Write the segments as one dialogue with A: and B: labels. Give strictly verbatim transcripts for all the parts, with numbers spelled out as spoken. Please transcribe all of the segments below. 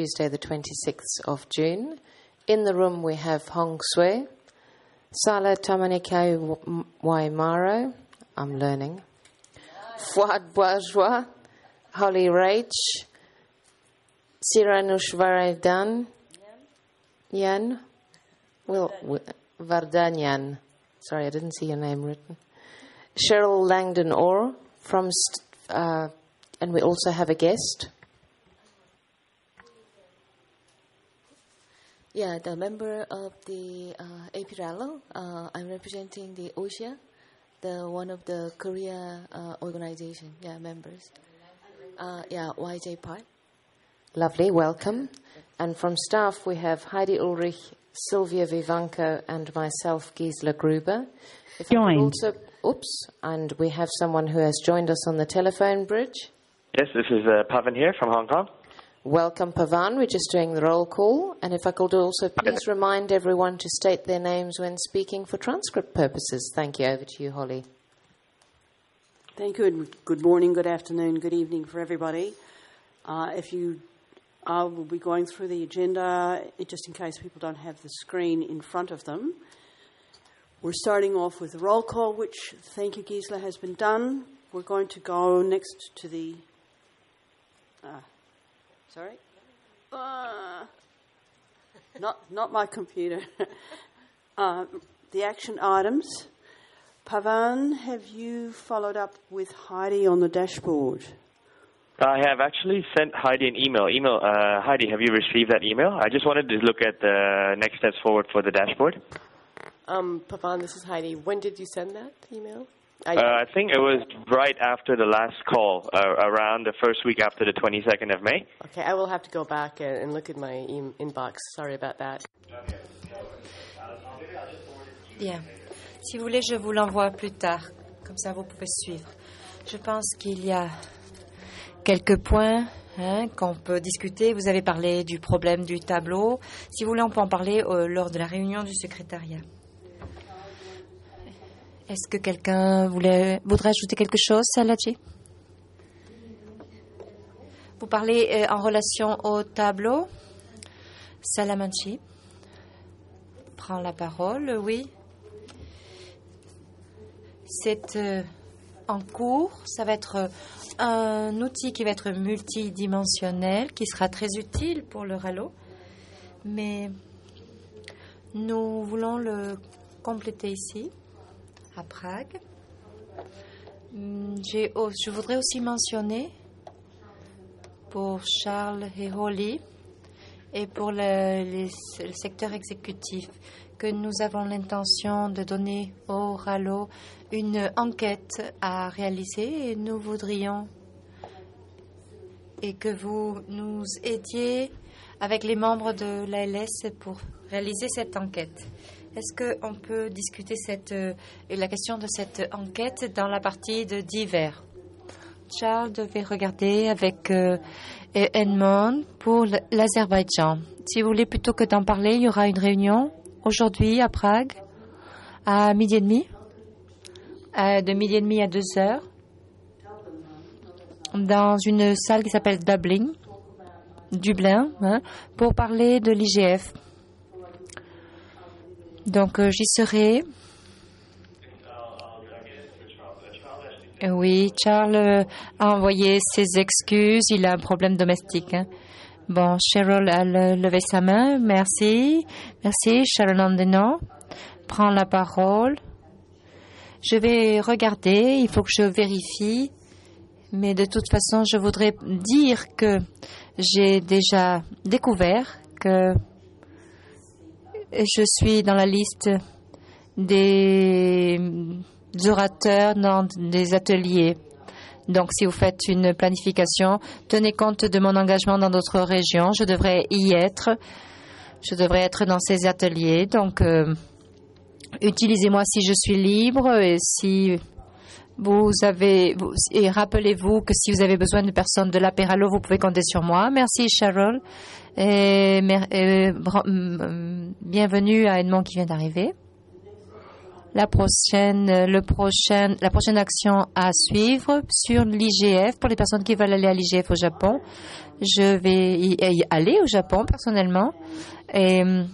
A: Tuesday, the twenty-sixth of June. In the room we have Hong Sui, Sala Tamanikai Waimaro, I'm learning, Fuad Bourgeois, Holly Rach, Siranushvaradan, Yan, Will Vardanyan. Sorry, I didn't see your name written. Cheryl Langdon Orr from, uh, and we also have a guest.
B: Yeah, the member of the uh, A P Rallo. Uh, I'm representing the O S I A, the one of the Korea uh, organization. Yeah, members. Uh, yeah, Y J Park.
A: Lovely, welcome. And from staff we have Heidi Ulrich, Sylvia Vivanco, and myself, Gisela Gruber. If I could also, oops, and we have someone who has joined us on the telephone bridge.
C: Yes, this is uh, Pavan here from Hong Kong.
A: Welcome, Pavan. We're just doing the roll call. And if I could also please remind everyone to state their names when speaking for transcript purposes. Thank you. Over to you, Holly.
D: Thank you, and good morning, good afternoon, good evening for everybody. Uh, if you uh, will be going through the agenda, it, just in case people don't have the screen in front of them. We're starting off with the roll call, which, thank you, Gisela, has been done. We're going to go next to the... Uh, sorry? Uh, not, not my computer. uh, the action items. Pavan, have you followed up with Heidi on the dashboard?
C: I have actually sent Heidi an email. Email, uh, Heidi, have you received that email? I just wanted to look at the next steps forward for the dashboard.
B: Um, Pavan, this is Heidi. When did you send that email?
C: I, uh, I think it was right after the last call, uh, around the first week after the twenty-second of May.
B: Okay, I will have to go back and, and look at my e- inbox. Sorry about that.
E: Bien. Si vous voulez, je vous l'envoie plus tard. Comme ça, vous pouvez suivre. Je pense qu'il y a quelques points hein, qu'on peut discuter. Vous avez parlé du problème du tableau. Si vous voulez, on peut en parler euh, lors de la réunion du secrétariat. Est-ce que quelqu'un voulait, voudrait ajouter quelque chose, Saladji? Vous parlez euh, en relation au tableau. Salamanchi prend la parole, oui. C'est euh, en cours. Ça va être euh, un outil qui va être multidimensionnel, qui sera très utile pour le Rallo. Mais nous voulons le compléter ici, à Prague. J'ai, oh, je voudrais aussi mentionner pour Charles et Holly et pour le, les, le secteur exécutif que nous avons l'intention de donner au Rallo une enquête à réaliser et nous voudrions et que vous nous aidiez avec les membres de l'A L S pour réaliser cette enquête. Est-ce qu'on peut discuter cette, euh, la question de cette enquête dans la partie de divers? Charles devait regarder avec euh, Edmond pour l'Azerbaïdjan. Si vous voulez, plutôt que d'en parler, il y aura une réunion aujourd'hui à Prague à midi et demi, euh, de midi et demi à deux heures, dans une salle qui s'appelle Dublin, Dublin, hein, pour parler de l'I G F. Donc, euh, j'y serai. Oui, Charles a envoyé ses excuses. Il a un problème domestique. Hein. Bon, Cheryl a levé sa main. Merci. Merci. Sharon Andeno prend la parole. Je vais regarder. Il faut que je vérifie. Mais de toute façon, je voudrais dire que j'ai déjà découvert que je suis dans la liste des orateurs dans des ateliers. Donc, si vous faites une planification, tenez compte de mon engagement dans d'autres régions. Je devrais y être. Je devrais être dans ces ateliers. Donc, euh, utilisez-moi si je suis libre et si vous avez vous, et rappelez-vous que si vous avez besoin de personnes de l'Apéralo, vous pouvez compter sur moi. Merci, Cheryl. Et, et bienvenue à Edmond qui vient d'arriver. la prochaine, le prochain, la prochaine action à suivre sur l'I G F pour les personnes qui veulent aller à l'I G F au Japon. Je vais y aller au Japon personnellement et euh,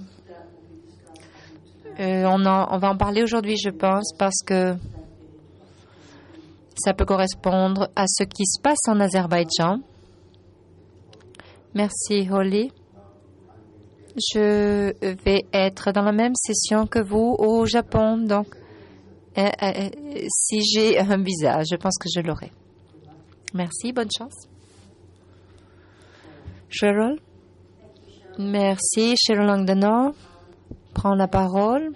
E: on, en, on va en parler aujourd'hui, je pense, parce que ça peut correspondre à ce qui se passe en Azerbaïdjan. Merci, Holly. Je vais être dans la même session que vous au Japon, donc euh, euh, si j'ai un visa, je pense que je l'aurai. Merci, bonne chance. Cheryl. Merci, Cheryl Langdon prend la parole.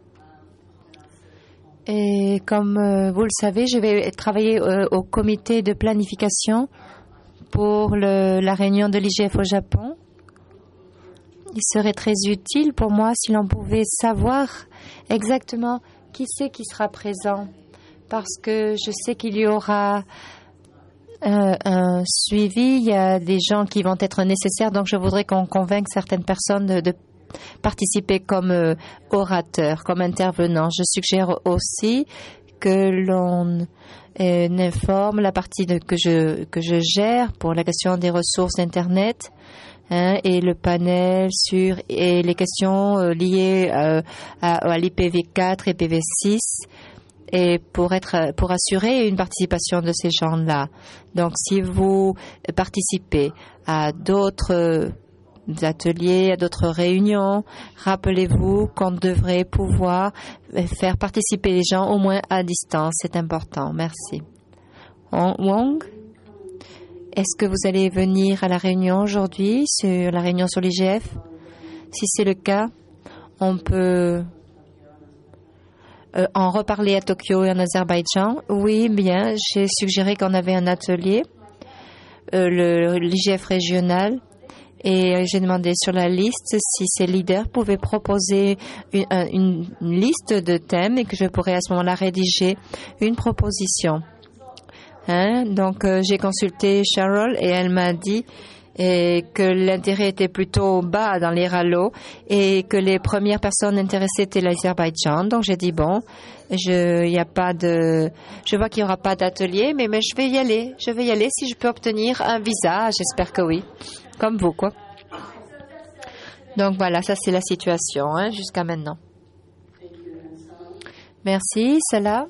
E: Et comme euh, vous le savez, je vais travailler euh, au comité de planification pour le, la réunion de l'I G F au Japon. Il serait très utile pour moi si l'on pouvait savoir exactement qui c'est qui sera présent, parce que je sais qu'il y aura euh, un suivi, il y a des gens qui vont être nécessaires, donc je voudrais qu'on convainque certaines personnes de, de participer comme euh, orateurs, comme intervenants. Je suggère aussi que l'on euh, informe la partie de, que, je, que je gère pour la question des ressources d'Internet. Hein, et le panel sur et les questions euh, liées euh, à, à l'I P v quatre et I P v six et pour être pour assurer une participation de ces gens-là. Donc si vous participez à d'autres ateliers, à d'autres réunions, rappelez-vous qu'on devrait pouvoir faire participer les gens au moins à distance. C'est important. Merci. Wong? Est-ce que vous allez venir à la réunion aujourd'hui, sur la réunion sur l'I G F? Si c'est le cas, on peut euh, en reparler à Tokyo et en Azerbaïdjan. Oui, bien, j'ai suggéré qu'on avait un atelier, euh, le l'I G F régional, et j'ai demandé sur la liste si ces leaders pouvaient proposer une, une, une liste de thèmes et que je pourrais à ce moment-là rédiger une proposition. Hein? Donc, euh, j'ai consulté Cheryl et elle m'a dit et que l'intérêt était plutôt bas dans les R A L O et que les premières personnes intéressées étaient l'Azerbaïdjan. Donc, j'ai dit, bon, je, y a pas de, je vois qu'il n'y aura pas d'atelier, mais, mais je vais y aller. Je vais y aller si je peux obtenir un visa. J'espère que oui. Comme vous, quoi. Donc, voilà, ça, c'est la situation hein, jusqu'à maintenant. Merci, Salah.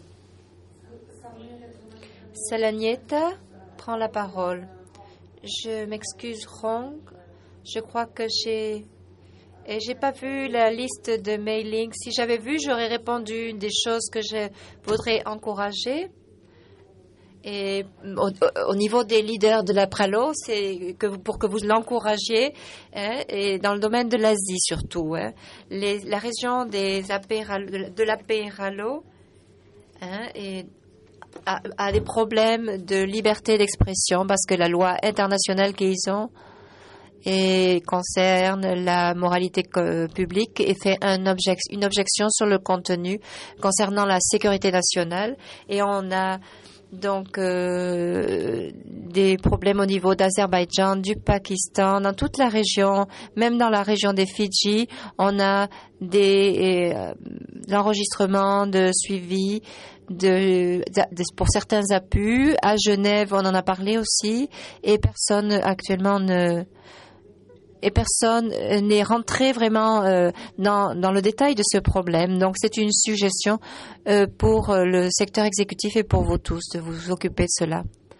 E: Salanieta prend la parole. Je m'excuse, Rong. Je crois que j'ai... Et j'ai pas vu la liste de mailing. Si j'avais vu, j'aurais répondu des choses que je voudrais encourager. Et au, au niveau des leaders de la Pralo, c'est que pour que vous l'encouragiez, hein, et dans le domaine de l'Asie surtout, hein, les, la région des A P, de l'A P Ralo, hein, et A, a des problèmes de liberté d'expression parce que la loi internationale qu'ils ont et concerne la moralité publique et fait un object, une objection sur le contenu concernant la sécurité nationale. Et on a donc euh, des problèmes au niveau d'Azerbaïdjan, du Pakistan, dans toute la région, même dans la région des Fidji, on a des euh, enregistrements de suivi De, de, pour certains A P U. À Genève, on en a parlé aussi, et personne actuellement ne et personne n'est rentré vraiment euh, dans, dans le détail de ce problème. Donc, c'est une suggestion euh, pour le secteur exécutif et pour vous tous de vous occuper de cela.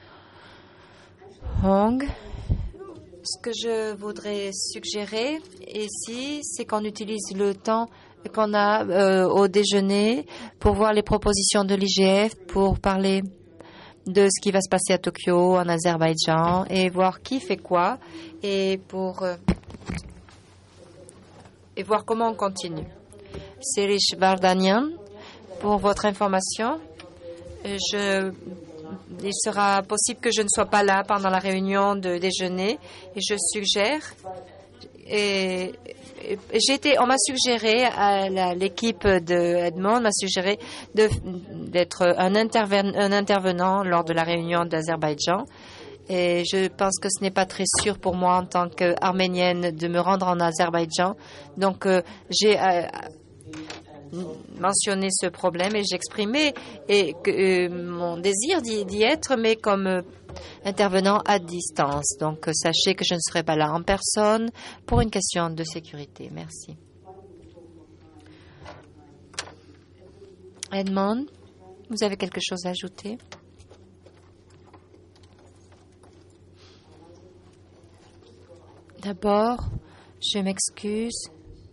E: Hong, ce que je voudrais suggérer ici, c'est qu'on utilise le temps qu'on a euh, au déjeuner pour voir les propositions de l'I G F, pour parler de ce qui va se passer à Tokyo, en Azerbaïdjan, et voir qui fait quoi, et pour euh, et voir comment on continue. Serish Vardanian, pour votre information, je, il sera possible que je ne sois pas là pendant la réunion de déjeuner, et je suggère et J'ai été, on m'a suggéré, à la, l'équipe de Edmond m'a suggéré de, d'être un, interven, un intervenant lors de la réunion d'Azerbaïdjan. Et je pense que ce n'est pas très sûr pour moi en tant qu'arménienne de me rendre en Azerbaïdjan. Donc, euh, j'ai, euh, mentionné ce problème et j'exprimais et que, euh, mon désir d'y, d'y être, mais comme euh, intervenant à distance. Donc, euh, sachez que je ne serai pas là en personne pour une question de sécurité. Merci. Edmond, vous avez quelque chose à ajouter? D'abord, je m'excuse.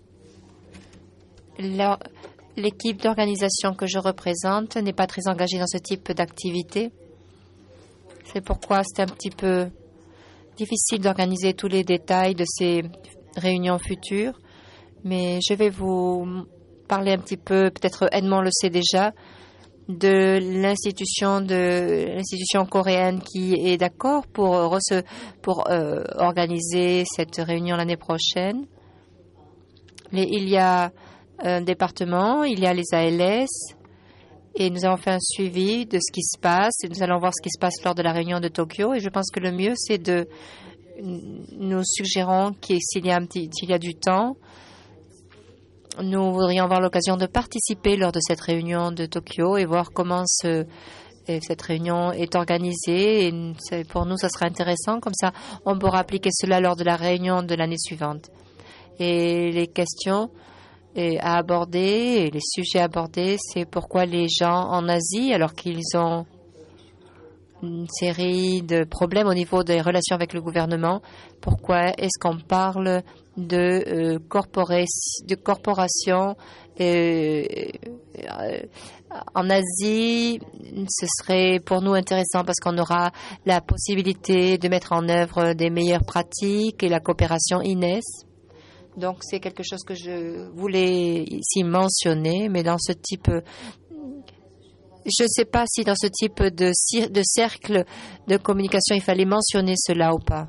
E: La, l'équipe d'organisation que je représente n'est pas très engagée dans ce type d'activité. C'est pourquoi c'est un petit peu difficile d'organiser tous les détails de ces réunions futures. Mais je vais vous parler un petit peu, peut-être Edmond le sait déjà, de l'institution de l'institution coréenne qui est d'accord pour, rece, pour euh, organiser cette réunion l'année prochaine. Les, il y a un département, il y a les A L S et nous avons fait un suivi de ce qui se passe et nous allons voir ce qui se passe lors de la réunion de Tokyo et je pense que le mieux c'est de nous suggérons que s'il y a un petit, s'il y a du temps, nous voudrions avoir l'occasion de participer lors de cette réunion de Tokyo et voir comment ce, cette réunion est organisée. Et pour nous, ça sera intéressant. Comme ça, on pourra appliquer cela lors de la réunion de l'année suivante. Et les questions à aborder, et les sujets abordés, c'est pourquoi les gens en Asie, alors qu'ils ont une série de problèmes au niveau des relations avec le gouvernement, pourquoi est-ce qu'on parle de, euh, corporé, de corporations euh, euh, en Asie? Ce serait pour nous intéressant parce qu'on aura la possibilité de mettre en œuvre des meilleures pratiques et la coopération I N E S. Donc c'est quelque chose que je voulais ici mentionner, mais dans ce type... Je ne sais pas si dans ce type de, de cercle de communication, il fallait mentionner cela ou pas.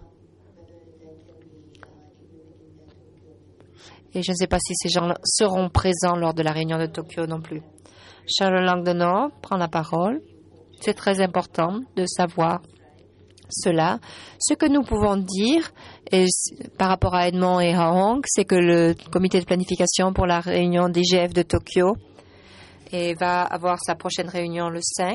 E: Et je ne sais pas si ces gens seront présents lors de la réunion de Tokyo non plus. Charles Langdon prend la parole. C'est très important de savoir cela. Ce que nous pouvons dire et, par rapport à Edmond et à Hong, c'est que le comité de planification pour la réunion d'I G F de Tokyo et va avoir sa prochaine réunion le cinq.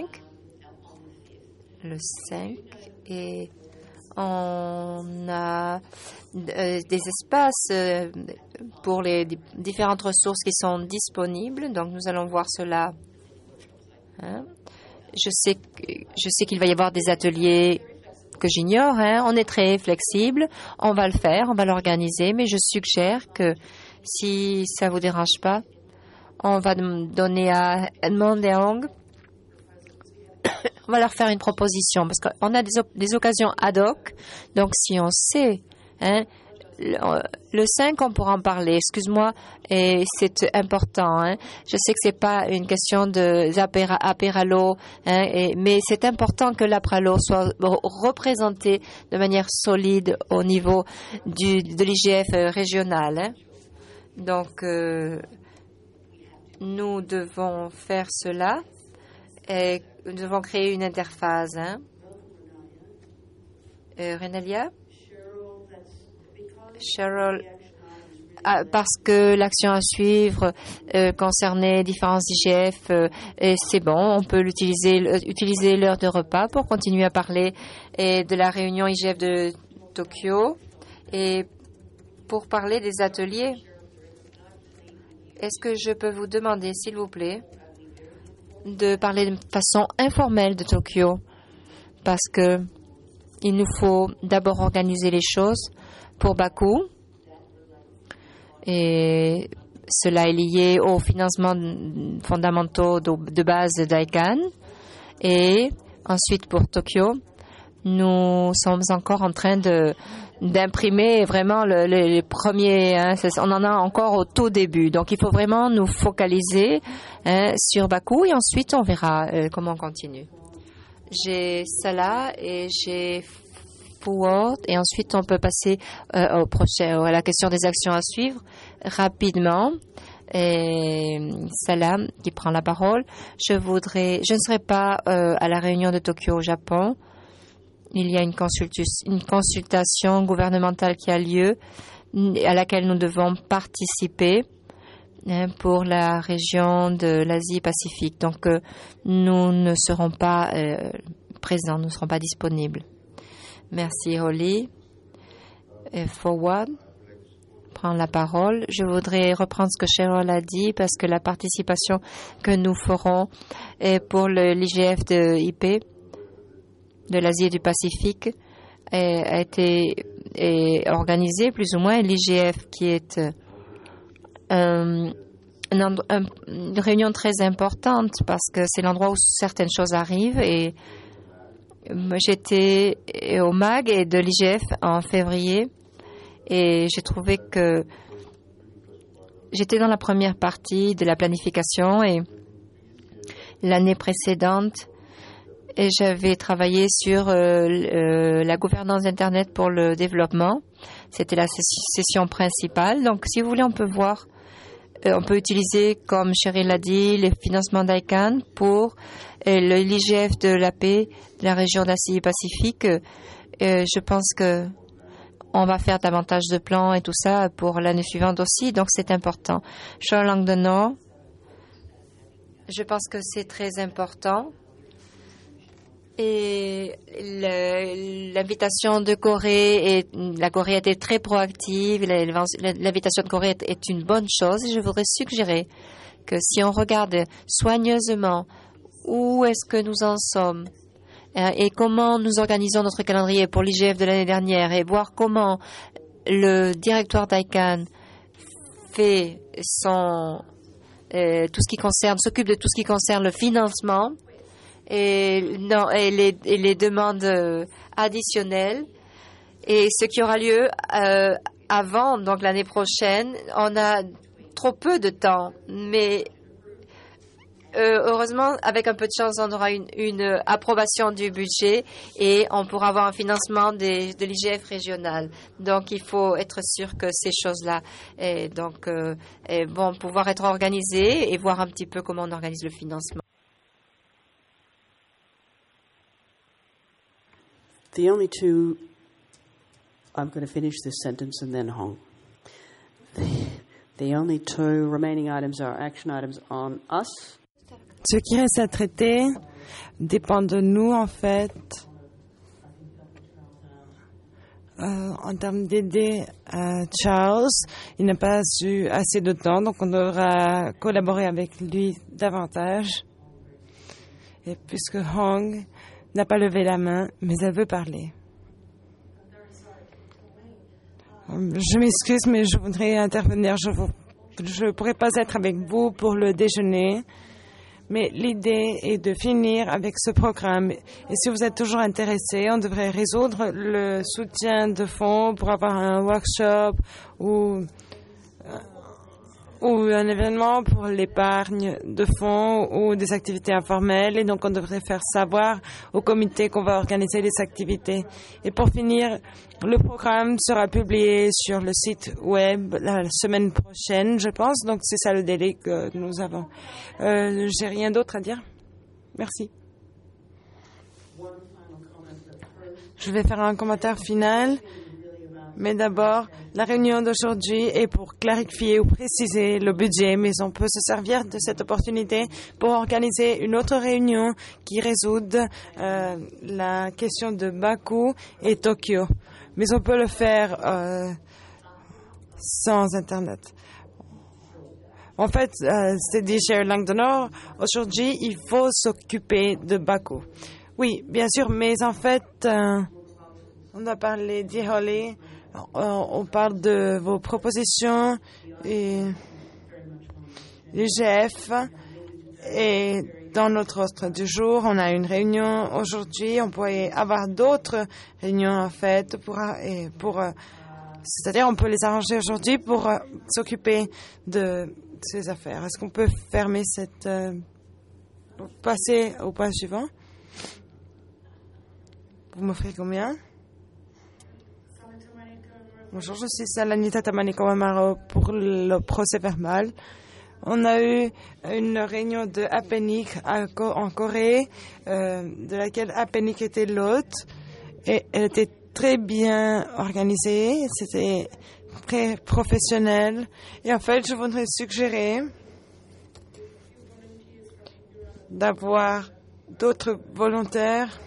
E: Le cinq. Et on a euh, des espaces euh, pour les d- différentes ressources qui sont disponibles. Donc, nous allons voir cela. Hein? Je sais, que, je sais qu'il va y avoir des ateliers que j'ignore. Hein? On est très flexible. On va le faire, on va l'organiser. Mais je suggère que si ça ne vous dérange pas, on va donner à Edmond et Hong, on va leur faire une proposition parce qu'on a des, op- des occasions ad hoc. Donc, si on sait, hein, le, le cinq, on pourra en parler. Excuse-moi, et c'est important. Hein. Je sais que c'est pas une question de l'Apéralo, hein, et, mais c'est important que l'Apéralo soit représenté de manière solide au niveau du, de l'I G F régional. Hein. Donc, euh, nous devons faire cela et nous devons créer une interface. Hein. Euh, Renalia? Cheryl, ah, parce que l'action à suivre euh, concernait différents I G F euh, et c'est bon, on peut l'utiliser, utiliser l'heure de repas pour continuer à parler et de la réunion I G F de Tokyo et pour parler des ateliers. Est-ce que je peux vous demander, s'il vous plaît, de parler de façon informelle de Tokyo? Parce que il nous faut d'abord organiser les choses pour Bakou. Et cela est lié aux financements fondamentaux de, de base d'I C A N. Et ensuite, pour Tokyo, nous sommes encore en train de d'imprimer vraiment le, le, les premiers, hein, on en a encore au tout début. Donc, il faut vraiment nous focaliser hein, sur Bakou et ensuite, on verra euh, comment on continue. J'ai Salah et j'ai Forward et ensuite, on peut passer euh, au prochain, à la question des actions à suivre rapidement. Et Salah qui prend la parole. Je voudrais, je ne serai pas euh, à la réunion de Tokyo au Japon. Il y a une, consultus, une consultation gouvernementale qui a lieu, à laquelle nous devons participer. hein, pour la région de l'Asie-Pacifique. Donc, euh, nous ne serons pas euh, présents, nous ne serons pas disponibles. Merci, Holly. Et Forward prend la parole. Je voudrais reprendre ce que Cheryl a dit parce que la participation que nous ferons est pour l'I G F de I P de l'Asie et du Pacifique est, a été est organisée plus ou moins. L'I G F qui est euh, un, un, une réunion très importante parce que c'est l'endroit où certaines choses arrivent et j'étais au M A G et de l'I G F en février et j'ai trouvé que j'étais dans la première partie de la planification et l'année précédente et j'avais travaillé sur euh, euh, la gouvernance Internet pour le développement. C'était la session principale. Donc, si vous voulez, on peut voir, euh, on peut utiliser, comme Cheryl l'a dit, les financements d'I C A N pour euh, l'I G F de la paix de la région d'Asie-Pacifique. Euh, je pense que on va faire davantage de plans et tout ça pour l'année suivante aussi. Donc, c'est important. Charles Langdon, je pense que c'est très important. Et l'invitation de Corée, et la Corée a été très proactive. L'invitation de Corée est une bonne chose. Et je voudrais suggérer que si on regarde soigneusement où est-ce que nous en sommes et comment nous organisons notre calendrier pour l'I G F de l'année dernière et voir comment le directoire d'I C A N fait son euh, tout ce qui concerne, s'occupe de tout ce qui concerne le financement. Et, non, et, les, et les demandes euh, additionnelles et ce qui aura lieu euh, avant, donc l'année prochaine. On a trop peu de temps, mais euh, heureusement, avec un peu de chance, on aura une, une approbation du budget et on pourra avoir un financement des, de l'I G F régional. Donc, il faut être sûr que ces choses-là et donc, euh, et vont pouvoir être organisées et voir un petit peu comment on organise le financement.
D: The only two, I'm going to finish this sentence and then Hong. The, the only two remaining items are action items on us.
F: Ce qui reste à traiter dépend de nous, en fait. Euh, en termes d'aider à Charles, il n'a pas eu assez de temps, donc on devra collaborer avec lui davantage. Et puisque Hong n'a pas levé la main, mais elle veut parler. Je m'excuse, mais je voudrais intervenir. Je ne pourrais pas être avec vous pour le déjeuner, mais l'idée est de finir avec ce programme. Et si vous êtes toujours intéressé, on devrait résoudre le soutien de fonds pour avoir un workshop ou ou un événement pour l'épargne de fonds ou des activités informelles. Et donc, on devrait faire savoir au comité qu'on va organiser les activités. Et pour finir, le programme sera publié sur le site web la semaine prochaine, je pense. Donc, c'est ça le délai que nous avons. Euh, j'ai rien d'autre à dire. Merci. Je vais faire un commentaire final. Mais d'abord, la réunion d'aujourd'hui est pour clarifier ou préciser le budget, mais on peut se servir de cette opportunité pour organiser une autre réunion qui résout euh, la question de Bakou et Tokyo. Mais on peut le faire euh, sans Internet. En fait, euh, c'est dit Cheryl Langdon, aujourd'hui, il faut s'occuper de Bakou. Oui, bien sûr, mais en fait, euh, on a parlé d'Holly. On parle de vos propositions et l'I G F. Et dans notre ordre du jour, on a une réunion aujourd'hui. On pourrait avoir d'autres réunions en fait pour, et pour c'est-à-dire on peut les arranger aujourd'hui pour euh, s'occuper de ces affaires. Est-ce qu'on peut fermer cette euh, passer au point suivant? Vous m'offrez combien? Bonjour, je suis Salanita Tamaniko-Amaro pour le procès verbal. On a eu une réunion de APENIC en Corée, euh, de laquelle APENIC était l'hôte, et elle était très bien organisée. C'était très professionnel. Et en fait, je voudrais suggérer d'avoir d'autres volontaires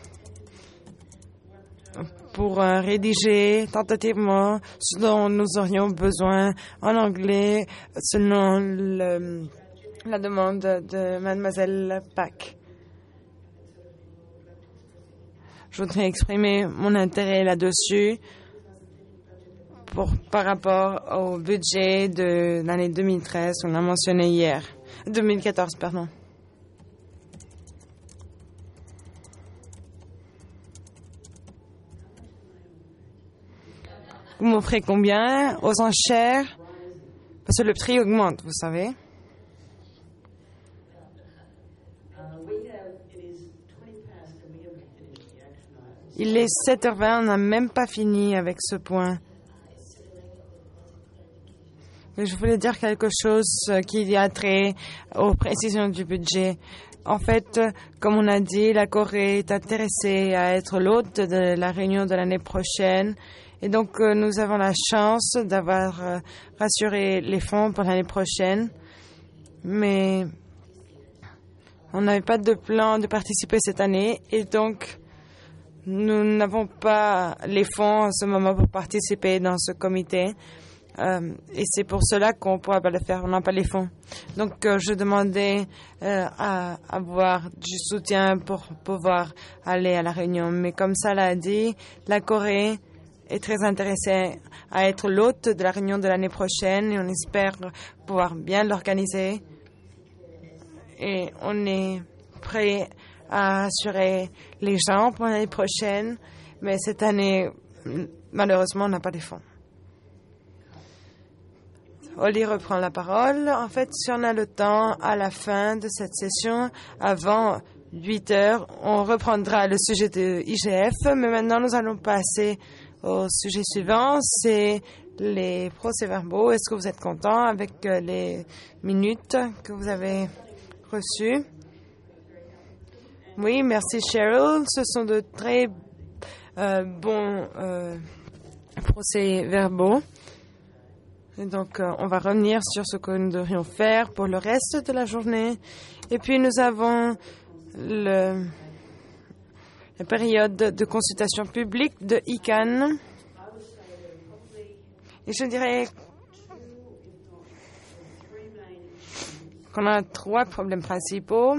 F: pour euh, rédiger tentativement ce dont nous aurions besoin en anglais selon le, la demande de mademoiselle Pack. Je voudrais exprimer mon intérêt là-dessus pour, par rapport au budget de l'année deux mille treize qu'on a mentionné hier. deux mille quatorze, pardon. Vous m'offrez combien aux enchères? Parce que le prix augmente, vous savez. Il est sept heures vingt, on n'a même pas fini avec ce point. Mais je voulais dire quelque chose qui a trait aux précisions du budget. En fait, comme on a dit, la Corée est intéressée à être l'hôte de la réunion de l'année prochaine. Et donc, nous avons la chance d'avoir rassuré les fonds pour l'année prochaine. Mais on n'avait pas de plan de participer cette année. Et donc, nous n'avons pas les fonds en ce moment pour participer dans ce comité. Euh, et c'est pour cela qu'on ne pourra pas le faire. On n'a pas les fonds. Donc, euh, je demandais euh, à avoir du soutien pour pouvoir aller à la réunion. Mais comme ça l'a dit, la Corée est très intéressée à être l'hôte de la réunion de l'année prochaine et on espère pouvoir bien l'organiser. Et on est prêt à assurer les gens pour l'année prochaine. Mais cette année, malheureusement, on n'a pas les fonds. Oli reprend la parole. En fait, si on a le temps à la fin de cette session, avant huit heures, on reprendra le sujet de I G F. Mais maintenant, nous allons passer au sujet suivant. C'est les procès-verbaux. Est-ce que vous êtes content avec les minutes que vous avez reçues? Oui, merci Cheryl. Ce sont de très euh, bons euh, procès-verbaux. Et donc, euh, on va revenir sur ce que nous devrions faire pour le reste de la journée. Et puis, nous avons le, la période de consultation publique de I C A N. Et je dirais qu'on a trois problèmes principaux.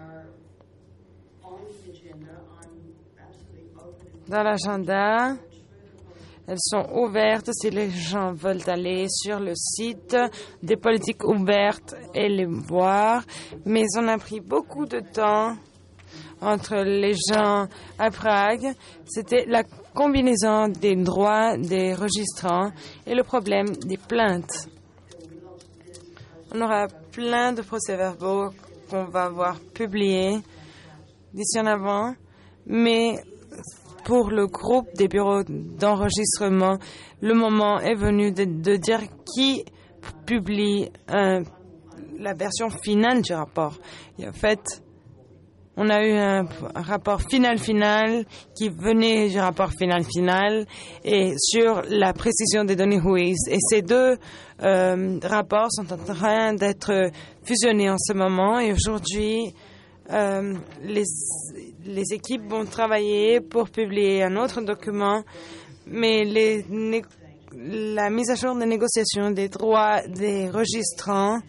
F: Dans l'agenda, elles sont ouvertes si les gens veulent aller sur le site des politiques ouvertes et les voir. Mais on a pris beaucoup de temps entre les gens à Prague. C'était la combinaison des droits des registrants et le problème des plaintes. On aura plein de procès-verbaux qu'on va voir publiés d'ici en avant, mais pour le groupe des bureaux d'enregistrement, le moment est venu de, de dire qui publie un, la version finale du rapport. Et en fait, on a eu un, un rapport final-final qui venait du rapport final-final et sur la précision des données W H I S. Et ces deux euh, rapports sont en train d'être fusionnés en ce moment. Et aujourd'hui, euh, les, les équipes vont travailler pour publier un autre document. Mais les, né, la mise à jour des négociations des droits des registrants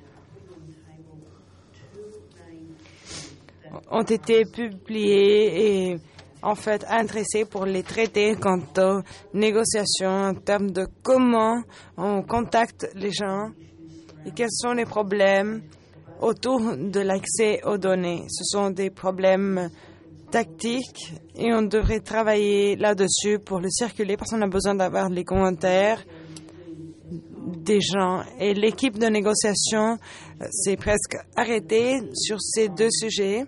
F: ont été publiés et en fait intéressés pour les traiter quant aux négociations en termes de comment on contacte les gens et quels sont les problèmes autour de l'accès aux données. Ce sont des problèmes tactiques et on devrait travailler là-dessus pour le circuler parce qu'on a besoin d'avoir les commentaires des gens. Et l'équipe de négociation s'est presque arrêtée sur ces deux sujets.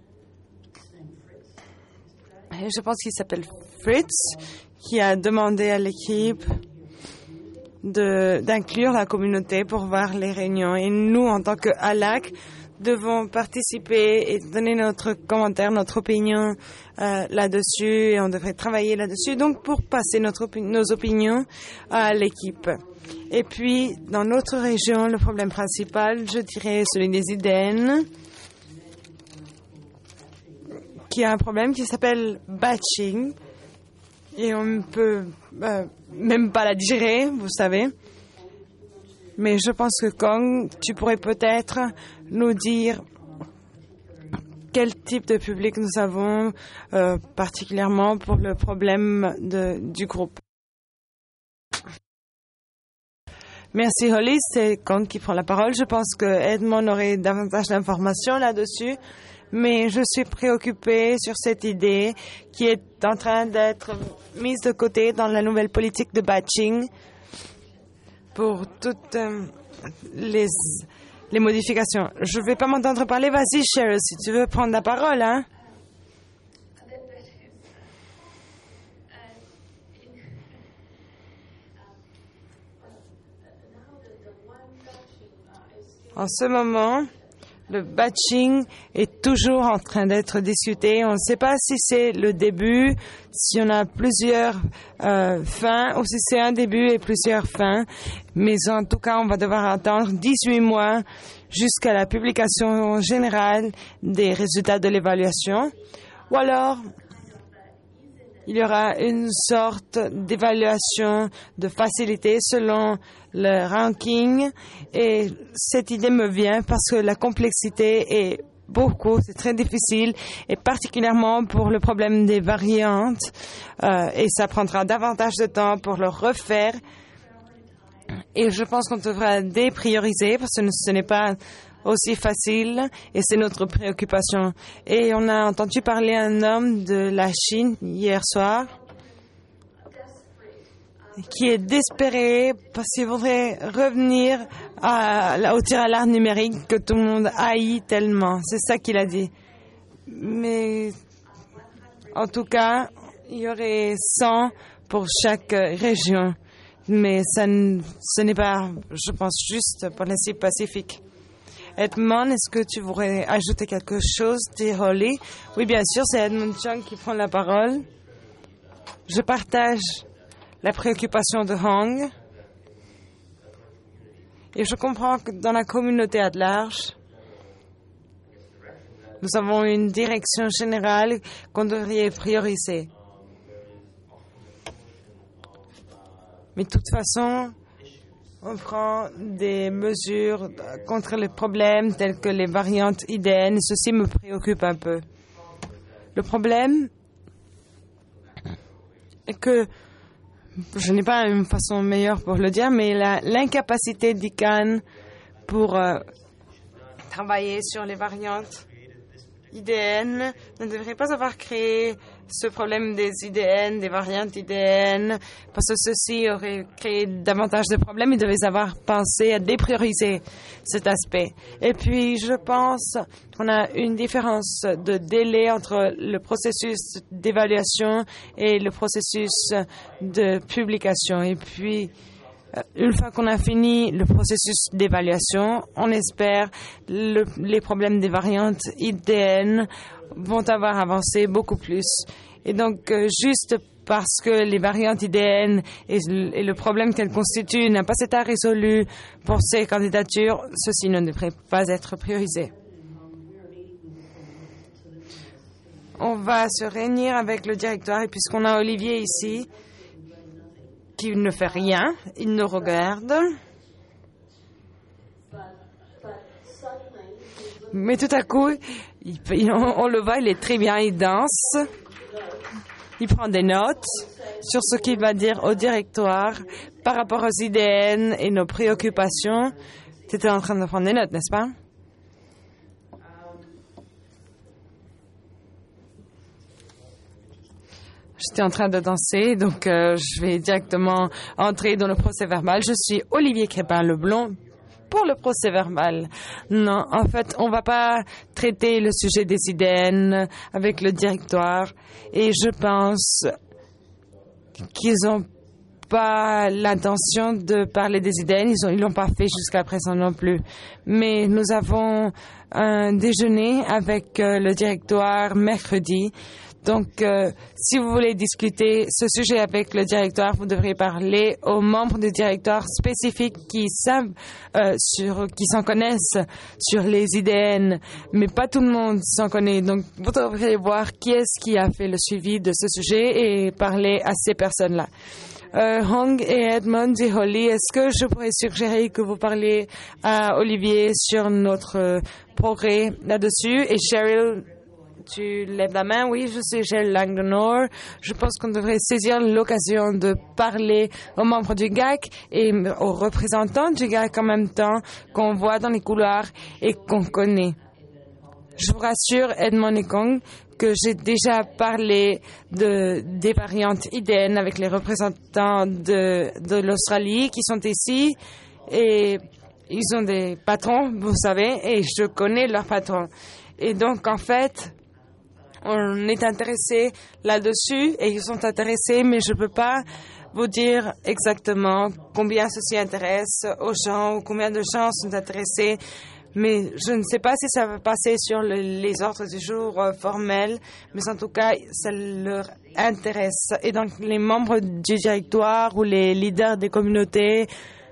F: Et je pense qu'il s'appelle Fritz, qui a demandé à l'équipe de, d'inclure la communauté pour voir les réunions. Et nous, en tant que A L A C, devons participer et donner notre commentaire, notre opinion euh, là-dessus, et on devrait travailler là-dessus. Donc, pour passer notre opi- nos opinions à l'équipe. Et puis, dans notre région, le problème principal, je dirais celui des I D N, qui a un problème qui s'appelle batching, et on ne peut euh, même pas la digérer, vous savez. Mais je pense que Kong, tu pourrais peut-être nous dire quel type de public nous avons, euh, particulièrement pour le problème de, du groupe. Merci Holly, c'est Kong qui prend la parole. Je pense que Edmond aurait davantage d'informations là-dessus, mais je suis préoccupée sur cette idée qui est en train d'être mise de côté dans la nouvelle politique de batching pour toutes euh, les, les modifications. Je ne vais pas m'entendre parler. Vas-y, Cheryl, si tu veux prendre la parole. Hein? En ce moment, le batching est toujours en train d'être discuté. On ne sait pas si c'est le début, si on a plusieurs euh, fins, ou si c'est un début et plusieurs fins. Mais en tout cas, on va devoir attendre dix-huit mois jusqu'à la publication générale des résultats de l'évaluation. Ou alors, il y aura une sorte d'évaluation de facilité selon le ranking, et cette idée me vient parce que la complexité est beaucoup, c'est très difficile, et particulièrement pour le problème des variantes, euh, et ça prendra davantage de temps pour le refaire, et je pense qu'on devra déprioriser parce que ce n'est pas aussi facile, et c'est notre préoccupation. Et on a entendu parler un homme de la Chine hier soir qui est désespéré parce qu'il voudrait revenir à, au tir à l'arc numérique que tout le monde haït tellement. C'est ça qu'il a dit. Mais en tout cas, il y aurait cent pour chaque région. Mais ça, ce n'est pas, je pense, juste pour l'Asie Pacifique. Edmond, est-ce que tu voudrais ajouter quelque chose, dit Holly? Oui, bien sûr, c'est Edmond Chung qui prend la parole. Je partage la préoccupation de Hong. Et je comprends que dans la communauté à large, nous avons une direction générale qu'on devrait prioriser. Mais de toute façon, on prend des mesures contre les problèmes tels que les variantes I D N. Ceci me préoccupe un peu. Le problème est que, je n'ai pas une façon meilleure pour le dire, mais la, l'incapacité d'I C A N pour euh, travailler sur les variantes I D N ne devrait pas avoir créé ce problème des I D N, des variantes I D N, parce que ceci aurait créé davantage de problèmes. Ils devaient avoir pensé à déprioriser cet aspect. Et puis, je pense qu'on a une différence de délai entre le processus d'évaluation et le processus de publication. Et puis, une fois qu'on a fini le processus d'évaluation, on espère le, les problèmes des variantes I D N vont avoir avancé beaucoup plus. Et donc, euh, juste parce que les variantes I D N et, et le problème qu'elles constituent n'a pas été résolu pour ces candidatures, ceci ne devrait pas être priorisé. On va se réunir avec le directoire, et puisqu'on a Olivier ici, qui ne fait rien, il nous regarde. Mais tout à coup, il, on, on le voit, il est très bien, il danse. Il prend des notes sur ce qu'il va dire au directoire par rapport aux I D N et nos préoccupations. Tu étais en train de prendre des notes, n'est-ce pas? J'étais en train de danser, donc euh, je vais directement entrer dans le procès verbal. Je suis Olivier Crépin-Leblond pour le procès verbal. Non, en fait, on ne va pas traiter le sujet des I D N avec le directoire. Et je pense qu'ils ont pas l'intention de parler des idées. Ils ne l'ont pas fait jusqu'à présent non plus. Mais nous avons un déjeuner avec euh, le directoire mercredi. Donc, euh, si vous voulez discuter ce sujet avec le directoire, vous devrez parler aux membres du directoire spécifiques qui savent, euh, sur, qui s'en connaissent sur les I D N, mais pas tout le monde s'en connaît. Donc, vous devrez voir qui est-ce qui a fait le suivi de ce sujet et parler à ces personnes-là. Euh, Hong et Edmond et Holly, est-ce que je pourrais suggérer que vous parliez à Olivier sur notre euh, progrès là-dessus? Et Cheryl, tu lèves la main. Oui, je suis Cheryl Langdon. Je pense qu'on devrait saisir l'occasion de parler aux membres du G A C et aux représentants du G A C en même temps, qu'on voit dans les couloirs et qu'on connaît. Je vous rassure, Edmond et Kong, que j'ai déjà parlé de, des variantes I D N avec les représentants de, de l'Australie qui sont ici et ils ont des patrons, vous savez, et je connais leurs patrons. Et donc, en fait, on est intéressé là-dessus et ils sont intéressés, mais je ne peux pas vous dire exactement combien ceci intéresse aux gens ou combien de gens sont intéressés. Mais je ne sais pas si ça va passer sur le, les ordres du jour euh, formels, mais en tout cas, ça leur intéresse. Et donc, les membres du directoire ou les leaders des communautés,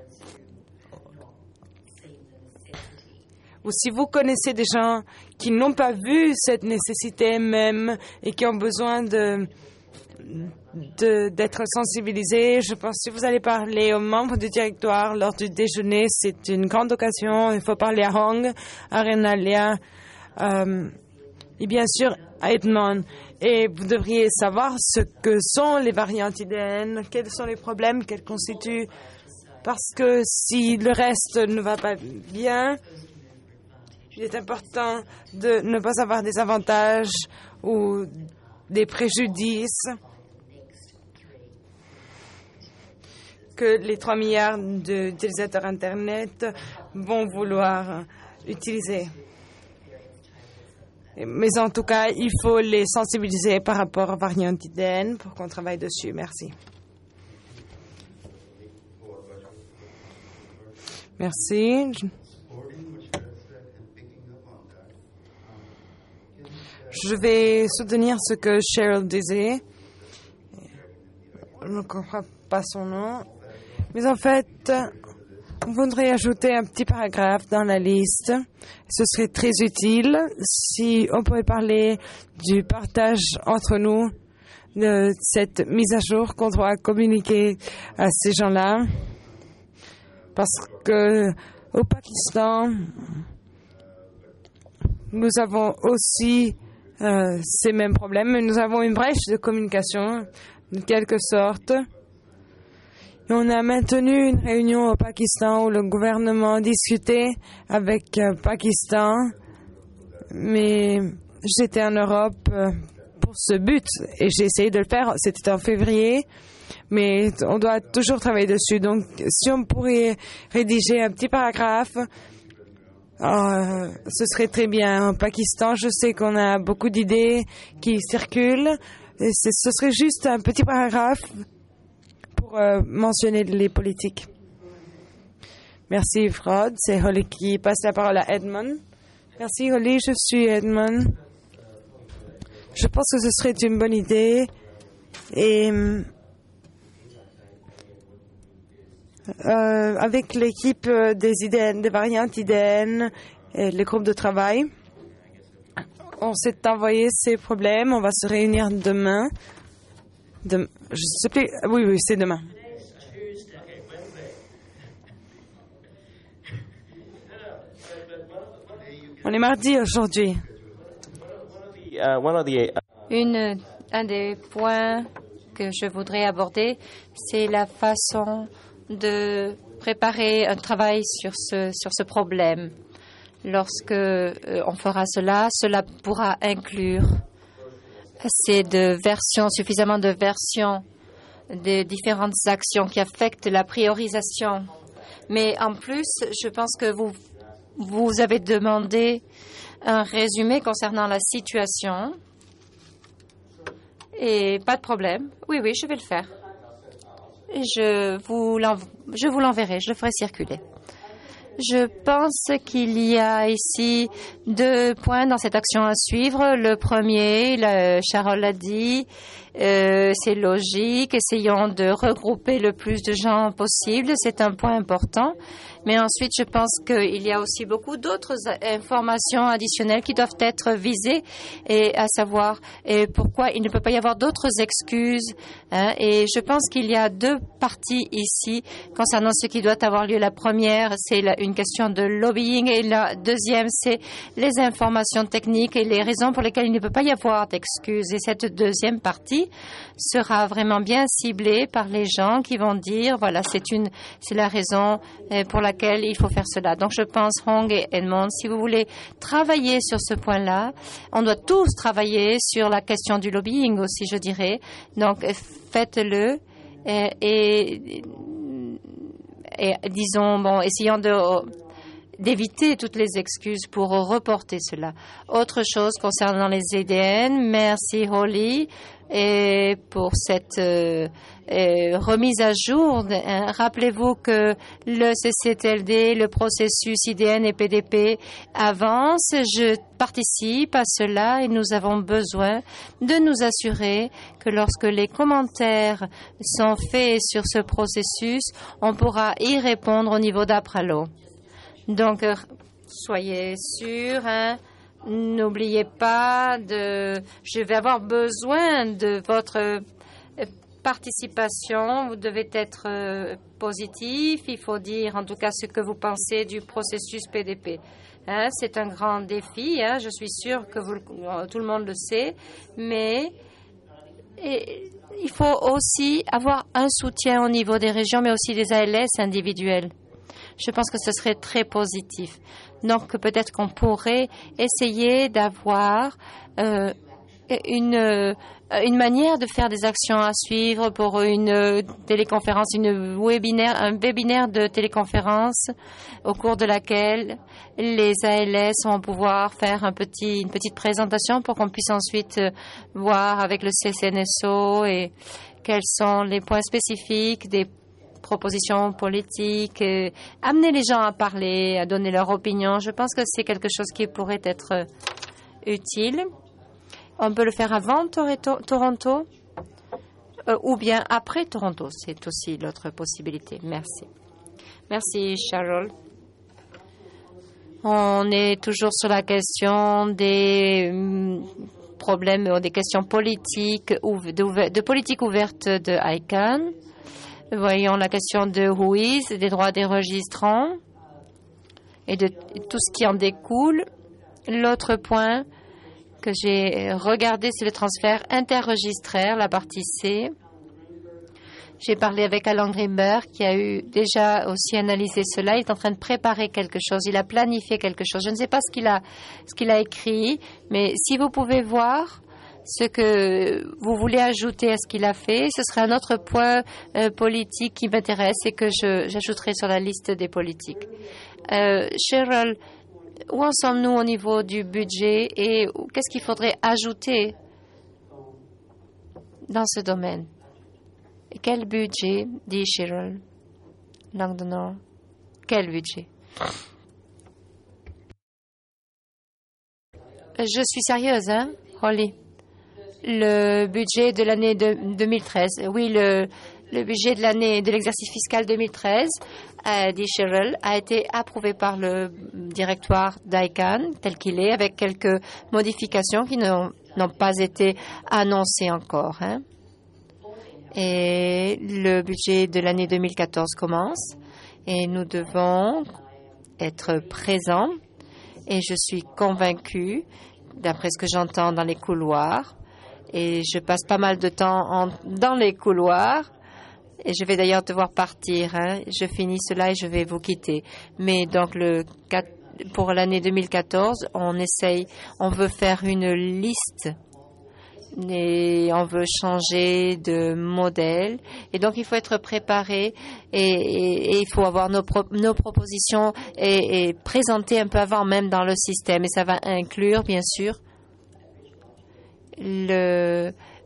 F: ou si vous connaissez des gens qui n'ont pas vu cette nécessité même et qui ont besoin de, de, d'être sensibilisés, je pense que si vous allez parler aux membres du directoire lors du déjeuner, c'est une grande occasion. Il faut parler à Hong, à Renalia euh, et bien sûr à Edmond. Et vous devriez savoir ce que sont les variantes I D N, quels sont les problèmes qu'elles constituent, parce que si le reste ne va pas bien, il est important de ne pas avoir des avantages ou des préjudices que les trois milliards d'utilisateurs Internet vont vouloir utiliser. Mais en tout cas, il faut les sensibiliser par rapport aux variantes I D N pour qu'on travaille dessus. Merci. Merci. Je vais soutenir ce que Cheryl disait. Je ne comprends pas son nom. Mais en fait, on voudrait ajouter un petit paragraphe dans la liste. Ce serait très utile si on pouvait parler du partage entre nous, de cette mise à jour qu'on doit communiquer à ces gens-là. Parce que au Pakistan, nous avons aussi Euh, ces mêmes problèmes, mais nous avons une brèche de communication, de quelque sorte. Et on a maintenu une réunion au Pakistan où le gouvernement discutait avec le euh, Pakistan, mais j'étais en Europe euh, pour ce but et j'ai essayé de le faire. C'était en février, mais on doit toujours travailler dessus. Donc, si on pourrait rédiger un petit paragraphe, Euh, ce serait très bien. Au Pakistan, je sais qu'on a beaucoup d'idées qui circulent. Et ce serait juste un petit paragraphe pour euh, mentionner les politiques. Merci, Frod. C'est Holly qui passe la parole à Edmond. Merci, Holly. Je suis Edmond. Je pense que ce serait une bonne idée. Et Euh, avec l'équipe des I D N, des variantes I D N et les groupes de travail. On s'est envoyé ces problèmes. On va se réunir demain. Dem- je sais plus. Oui, oui, c'est demain. On est mardi aujourd'hui.
E: Une, un des points que je voudrais aborder, c'est la façon de préparer un travail sur ce, sur ce problème. Lorsque euh, on fera cela, cela pourra inclure assez de versions, suffisamment de versions des différentes actions qui affectent la priorisation. Mais en plus, je pense que vous, vous avez demandé un résumé concernant la situation. Et pas de problème. Oui, oui, je vais le faire. Je vous je vous l'enverrai, je le ferai circuler. Je pense qu'il y a ici deux points dans cette action à suivre. Le premier, le, Charles l'a dit, euh, c'est logique. Essayons de regrouper le plus de gens possible. C'est un point important. Mais ensuite, je pense qu'il y a aussi beaucoup d'autres informations additionnelles qui doivent être visées, et à savoir et pourquoi il ne peut pas y avoir d'autres excuses. Hein, et je pense qu'il y a deux parties ici concernant ce qui doit avoir lieu. La première, c'est la, une question de lobbying, et la deuxième, c'est les informations techniques et les raisons pour lesquelles il ne peut pas y avoir d'excuses. Et cette deuxième partie sera vraiment bien ciblée par les gens qui vont dire, voilà, c'est une, c'est la raison pour laquelle il faut faire cela. Donc, je pense, Hong et Edmond, si vous voulez travailler sur ce point-là, on doit tous travailler sur la question du lobbying aussi, je dirais. Donc, faites-le et, et, et disons, bon, essayons de d'éviter toutes les excuses pour reporter cela. Autre chose concernant les E D N, merci Holly et pour cette euh, euh, remise à jour. Hein. Rappelez-vous que le C C T L D, le processus I D N et P D P avance. Je participe à cela et nous avons besoin de nous assurer que lorsque les commentaires sont faits sur ce processus, on pourra y répondre au niveau d'Apralo. Donc, euh, soyez sûrs, hein, n'oubliez pas de... Je vais avoir besoin de votre euh, participation. Vous devez être euh, positif. Il faut dire, en tout cas, ce que vous pensez du processus P D P. Hein, c'est un grand défi. Hein, je suis sûre que vous, tout le monde le sait. Mais et, il faut aussi avoir un soutien au niveau des régions, mais aussi des A L S individuels. Je pense que ce serait très positif. Donc, peut-être qu'on pourrait essayer d'avoir euh, une, euh, une manière de faire des actions à suivre pour une euh, téléconférence, une webinaire, un webinaire de téléconférence au cours de laquelle les A L S vont pouvoir faire un petit, une petite présentation pour qu'on puisse ensuite euh, voir avec le C C N S O et quels sont les points spécifiques des propositions politiques, euh, amener les gens à parler, à donner leur opinion. Je pense que c'est quelque chose qui pourrait être euh, utile. On peut le faire avant Toronto, Toronto euh, ou bien après Toronto. C'est aussi l'autre possibilité. Merci. Merci, Charles. On est toujours sur la question des euh, problèmes ou des questions politiques, de, de politique ouverte de I C A N. Voyons la question de W H O I S, des droits des registrants et de tout ce qui en découle. L'autre point que j'ai regardé, c'est le transfert interregistraire, la partie C. J'ai parlé avec Alan Greenberg qui a eu déjà aussi analysé cela. Il est en train de préparer quelque chose. Il a planifié quelque chose. Je ne sais pas ce qu'il a, ce qu'il a écrit, mais si vous pouvez voir ce que vous voulez ajouter à ce qu'il a fait, ce serait un autre point euh, politique qui m'intéresse et que je, j'ajouterai sur la liste des politiques. Euh, Cheryl, où en sommes-nous au niveau du budget et qu'est-ce qu'il faudrait ajouter dans ce domaine? Et quel budget, dit Cheryl Langdonor? Quel budget? Je suis sérieuse, hein, Holly? Le budget de l'année de deux mille treize. Oui, le, le budget de l'année de l'exercice fiscal deux mille treize, euh, dit Cheryl, a été approuvé par le directoire d'I C A N tel qu'il est, avec quelques modifications qui n'ont, n'ont pas été annoncées encore. Hein. Et le budget de l'année deux mille quatorze commence et nous devons être présents. Et je suis convaincue, d'après ce que j'entends dans les couloirs, et je passe pas mal de temps en, dans les couloirs. Et je vais d'ailleurs devoir partir. Hein. Je finis cela et je vais vous quitter. Mais donc, le, pour l'année deux mille quatorze, on essaye, on veut faire une liste et on veut changer de modèle. Et donc, il faut être préparé et, et, et il faut avoir nos, pro, nos propositions et, et présenter un peu avant même dans le système. Et ça va inclure, bien sûr, le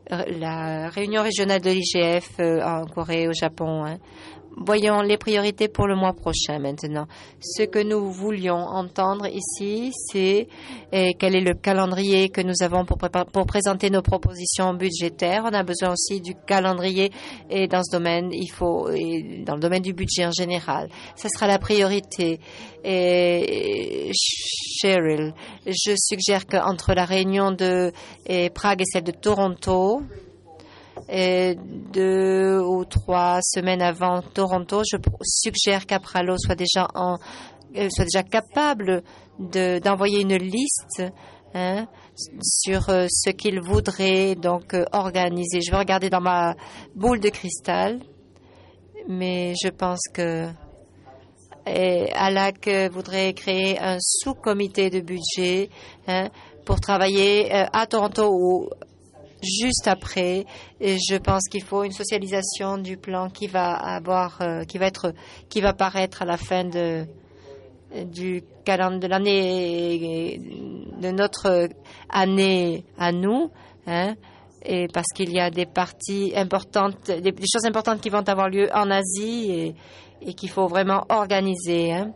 E: la réunion régionale de l'I G F euh, en Corée, au Japon. Hein. Voyons les priorités pour le mois prochain maintenant. Ce que nous voulions entendre ici, c'est eh, quel est le calendrier que nous avons pour, pour présenter nos propositions budgétaires. On a besoin aussi du calendrier et dans ce domaine, il faut, et dans le domaine du budget en général. Ce sera la priorité. Et Cheryl, je suggère qu'entre la réunion de et Prague et celle de Toronto, et deux ou trois semaines avant Toronto, je suggère qu'Apralo soit déjà en, soit déjà capable de, d'envoyer une liste hein, sur euh, ce qu'il voudrait donc euh, organiser. Je vais regarder dans ma boule de cristal, mais je pense que et Alak voudrait créer un sous-comité de budget hein, pour travailler euh, à Toronto ou juste après. Et je pense qu'il faut une socialisation du plan qui va avoir, euh, qui va être, qui va paraître à la fin de du calendrier de l'année de notre année à nous, hein, et parce qu'il y a des parties importantes, des, des choses importantes qui vont avoir lieu en Asie et, et qu'il faut vraiment organiser. Hein.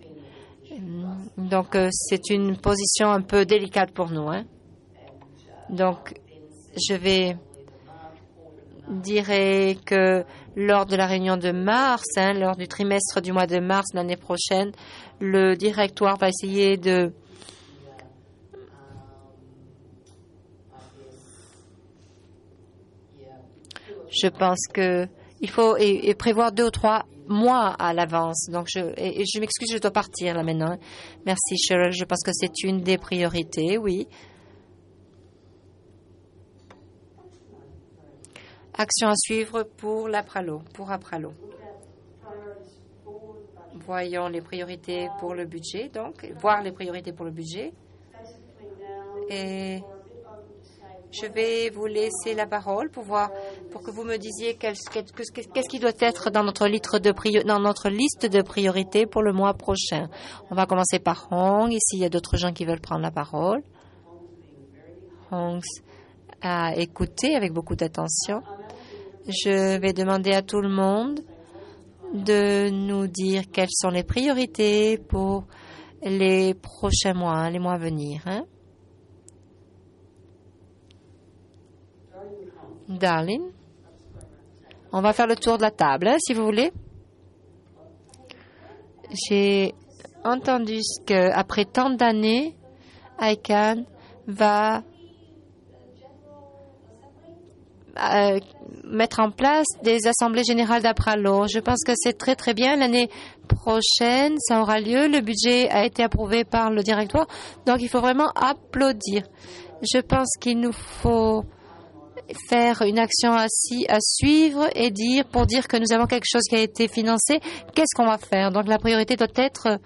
E: Donc euh, c'est une position un peu délicate pour nous. Hein. Donc je vais dire que lors de la réunion de mars, hein, lors du trimestre du mois de mars l'année prochaine, le directoire va essayer de je pense que il faut et, et prévoir deux ou trois mois à l'avance. Donc je et, et je m'excuse, je dois partir là maintenant. Merci Cheryl, je pense que c'est une des priorités, oui. Action à suivre pour l'Apralo, pour Apralo. Voyons les priorités pour le budget, donc, voir les priorités pour le budget. Et je vais vous laisser la parole pour voir, pour que vous me disiez qu'est-ce qu'est-ce qui doit être dans notre, litre de priori, dans notre liste de priorités pour le mois prochain. On va commencer par Hong. Ici, il y a d'autres gens qui veulent prendre la parole. Hong a écouté avec beaucoup d'attention. Je vais demander à tout le monde de nous dire quelles sont les priorités pour les prochains mois, les mois à venir. Hein? Darlene, on va faire le tour de la table, hein, si vous voulez. J'ai entendu qu'après tant d'années, I C A N va Euh, mettre en place des assemblées générales d'Apralo. Je pense que c'est très très bien. L'année prochaine, ça aura lieu. Le budget a été approuvé par le directoire. Donc, il faut vraiment applaudir. Je pense qu'il nous faut faire une action à, à suivre et dire, pour dire que nous avons quelque chose qui a été financé, qu'est-ce qu'on va faire? Donc, la priorité doit être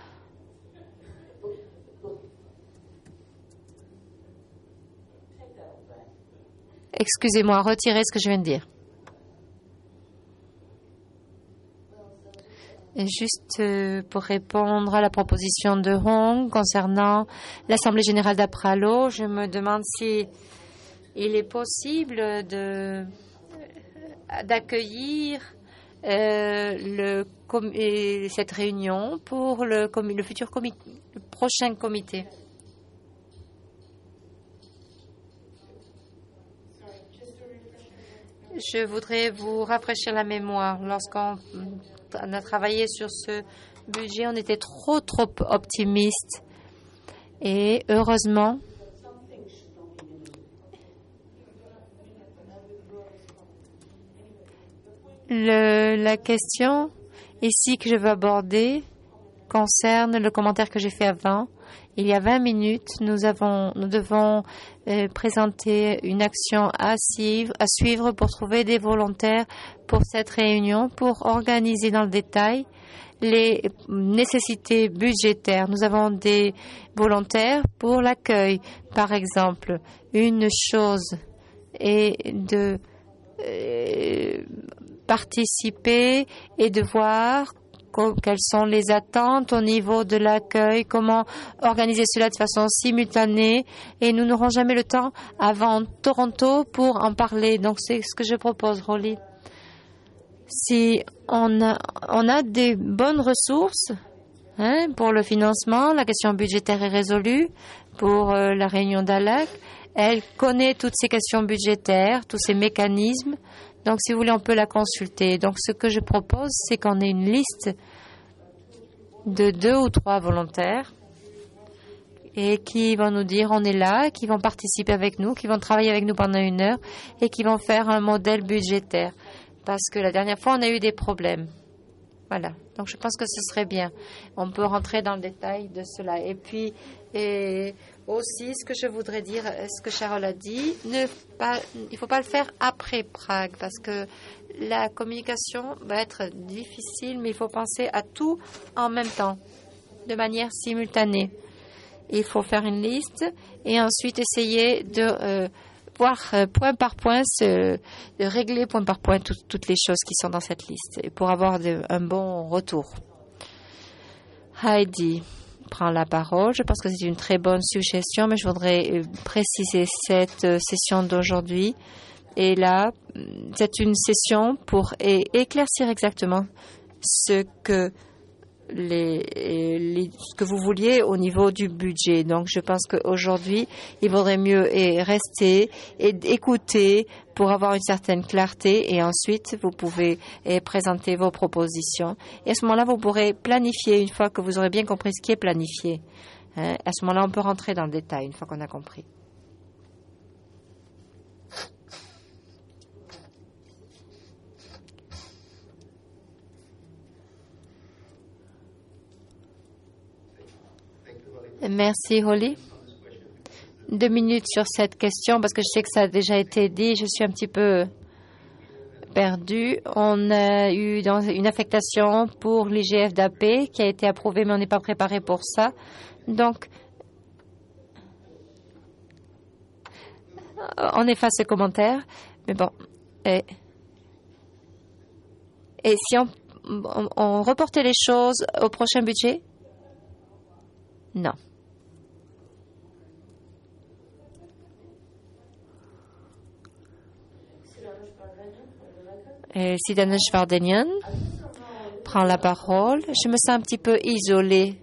E: Excusez-moi, retirez ce que je viens de dire. Et juste euh, pour répondre à la proposition de Hong concernant l'Assemblée générale d'Apralo, je me demande si il est possible de d'accueillir euh, le com cette réunion pour le, le futur comité, le prochain comité. Je voudrais vous rafraîchir la mémoire. Lorsqu'on a travaillé sur ce budget, on était trop, trop optimiste. Et heureusement, le, la question ici que je veux aborder concerne le commentaire que j'ai fait avant. Il y a vingt minutes, nous, avons, nous devons euh, présenter une action à suivre, à suivre pour trouver des volontaires pour cette réunion, pour organiser dans le détail les nécessités budgétaires. Nous avons des volontaires pour l'accueil, par exemple. Une chose est de euh, participer et de voir quelles sont les attentes au niveau de l'accueil, comment organiser cela de façon simultanée. Et nous n'aurons jamais le temps avant Toronto pour en parler. Donc, c'est ce que je propose, Rolly. Si on a, on a des bonnes ressources hein, pour le financement, la question budgétaire est résolue pour euh, la réunion d'A L A C. Elle connaît toutes ces questions budgétaires, tous ces mécanismes. Donc, si vous voulez, on peut la consulter. Donc, ce que je propose, c'est qu'on ait une liste de deux ou trois volontaires et qui vont nous dire on est là, qui vont participer avec nous, qui vont travailler avec nous pendant une heure et qui vont faire un modèle budgétaire. Parce que la dernière fois, on a eu des problèmes. Voilà. Donc, je pense que ce serait bien. On peut rentrer dans le détail de cela. Et puis, et aussi, ce que je voudrais dire, ce que Charles a dit, ne pas, il ne faut pas le faire après Prague parce que la communication va être difficile, mais il faut penser à tout en même temps, de manière simultanée. Il faut faire une liste et ensuite essayer de euh, voir euh, point par point, se, de régler point par point tout, toutes les choses qui sont dans cette liste et pour avoir de, un bon retour. Heidi prend la parole. Je pense que c'est une très bonne suggestion, mais je voudrais préciser cette session d'aujourd'hui. Et là, c'est une session pour éclaircir exactement ce que, les, les, ce que vous vouliez au niveau du budget. Donc, je pense qu'aujourd'hui, il vaudrait mieux rester et écouter pour avoir une certaine clarté et ensuite, vous pouvez présenter vos propositions. Et à ce moment-là, vous pourrez planifier une fois que vous aurez bien compris ce qui est planifié. Hein? À ce moment-là, on peut rentrer dans le détail une fois qu'on a compris. Merci, Holly. Deux minutes sur cette question parce que je sais que ça a déjà été dit. Je suis un petit peu perdue. On a eu dans une affectation pour l'I G F d'A P qui a été approuvée, mais on n'est pas préparé pour ça. Donc, on efface ce commentaire. Mais bon. Et, et si on, on, on reportait les choses au prochain budget? Non. Et Sidanesh Vardenian prend la parole. Je me sens un petit peu isolée.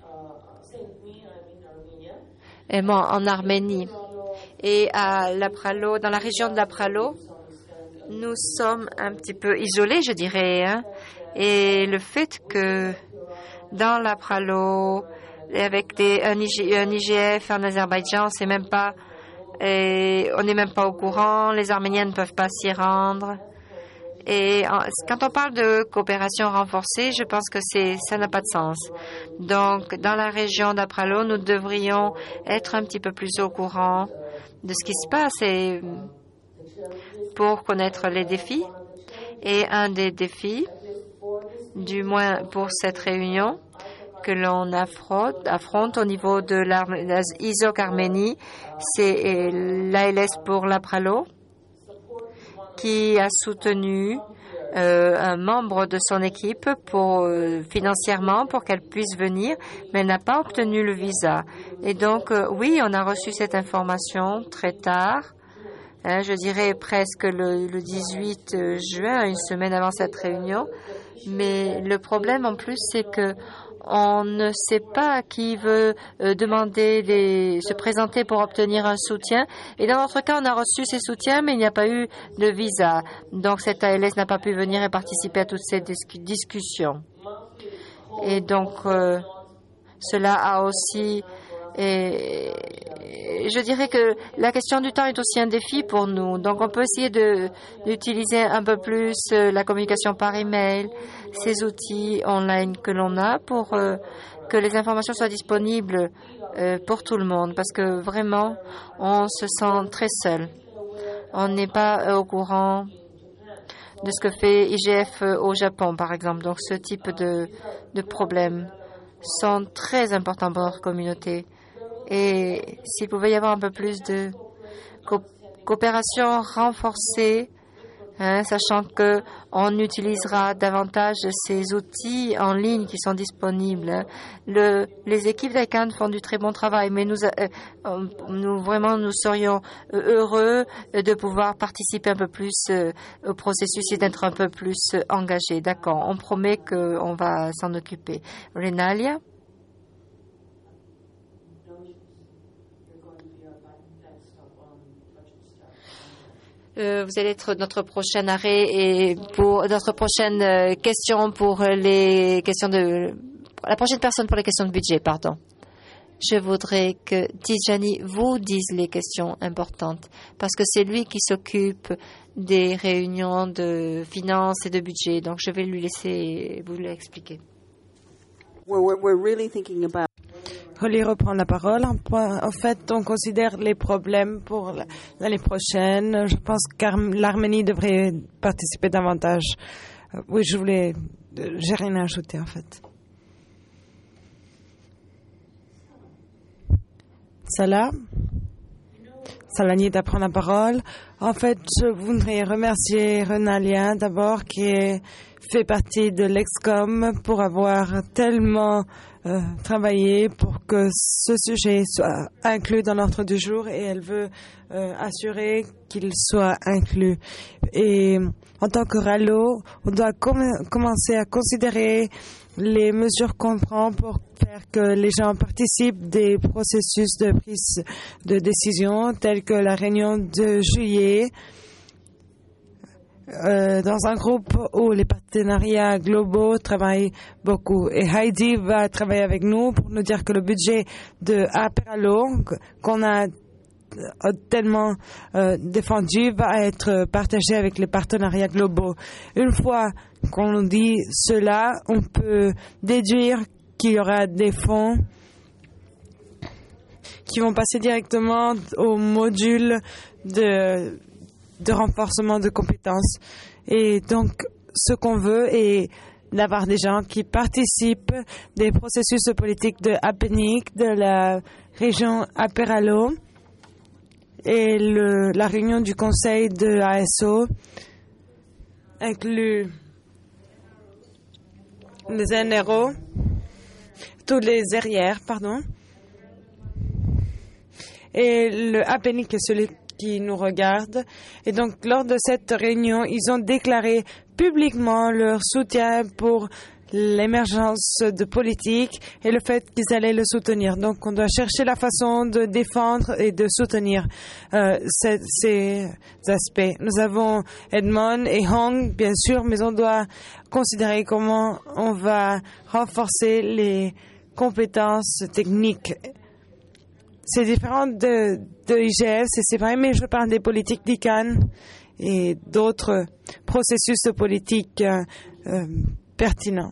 E: Et moi, en Arménie et à Lapralo, dans la région de Lapralo, nous sommes un petit peu isolés, je dirais. Hein? Et le fait que dans Lapralo, avec des, un, I G, un I G F en Azerbaïdjan, on sait même pas, et on n'est même pas au courant. Les Arméniens ne peuvent pas s'y rendre. Et quand on parle de coopération renforcée, je pense que c'est, ça n'a pas de sens. Donc, dans la région d'Apralo, nous devrions être un petit peu plus au courant de ce qui se passe et pour connaître les défis. Et un des défis, du moins pour cette réunion, que l'on affronte, affronte au niveau de l'I S O C Arménie, c'est l'A L S pour l'Apralo, qui a soutenu euh, un membre de son équipe pour, euh, financièrement pour qu'elle puisse venir, mais elle n'a pas obtenu le visa. Et donc, euh, oui, on a reçu cette information très tard, hein, je dirais presque le, le dix-huit juin, une semaine avant cette réunion. Mais le problème en plus, c'est que on ne sait pas qui veut euh, demander des, se présenter pour obtenir un soutien. Et dans notre cas, on a reçu ces soutiens, mais il n'y a pas eu de visa. Donc, cette A L S n'a pas pu venir et participer à toutes ces dis- discussions. Et donc, euh, cela a aussi... Et je dirais que la question du temps est aussi un défi pour nous. Donc, on peut essayer de, d'utiliser un peu plus la communication par email, ces outils online que l'on a pour euh, que les informations soient disponibles euh, pour tout le monde. Parce que vraiment, on se sent très seul. On n'est pas euh, au courant de ce que fait I G F au Japon, par exemple. Donc, ce type de, de problèmes sont très importants pour notre communauté. Et s'il pouvait y avoir un peu plus de co- coopération renforcée hein, sachant qu'on utilisera davantage ces outils en ligne qui sont disponibles. Le, les équipes d'ICANN font du très bon travail, mais nous, euh, nous vraiment nous serions heureux de pouvoir participer un peu plus euh, au processus et d'être un peu plus euh, engagés. D'accord, on promet qu'on va s'en occuper. Renalia? Euh, vous allez être notre prochain arrêt et pour notre prochaine euh, question pour les questions de la prochaine personne pour les questions de budget, pardon. Je voudrais que Tijani vous dise les questions importantes parce que c'est lui qui s'occupe des réunions de finances et de budget. Donc je vais lui laisser vous l'expliquer.
D: We're, we're really thinking about
F: Holly reprend la parole. En fait, on considère les problèmes pour l'année prochaine. Je pense que l'Arménie devrait participer davantage. Oui, je voulais... J'ai rien à ajouter, en fait. Salah Salani d'apprendre la parole. En fait, je voudrais remercier Renalia d'abord qui est, fait partie de l'Excom pour avoir tellement euh, travaillé pour que ce sujet soit inclus dans l'ordre du jour et elle veut euh, assurer qu'il soit inclus. Et en tant que R A L O, on doit com- commencer à considérer les mesures qu'on prend pour faire que les gens participent des processus de prise de décision tels que la réunion de juillet euh, dans un groupe où les partenariats globaux travaillent beaucoup. Et Heidi va travailler avec nous pour nous dire que le budget de Aperalo qu'on a tellement euh, défendu va être partagé avec les partenariats globaux. Une fois qu'on dit cela, on peut déduire qu'il y aura des fonds qui vont passer directement au module de, de renforcement de compétences. Et donc, ce qu'on veut est d'avoir des gens qui participent des processus de politique de Apenic, de la région Aperalo, et le, la réunion du conseil de A S O inclut les N R O, tous les arrières, pardon, et le Apenic est celui qui nous regarde. Et donc, lors de cette réunion, ils ont déclaré publiquement leur soutien pour l'émergence de politique et le fait qu'ils allaient le soutenir. Donc, on doit chercher la façon de défendre et de soutenir euh, ces, ces aspects. Nous avons Edmond et Hong, bien sûr, mais on doit considérer comment on va renforcer les compétences techniques. C'est différent de, de I G S, et c'est vrai, mais je parle des politiques d'ICANN et d'autres processus de politique euh, euh, pertinent.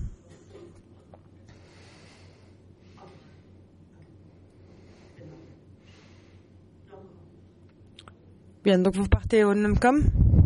F: Bien, donc vous partez au NUMCOM.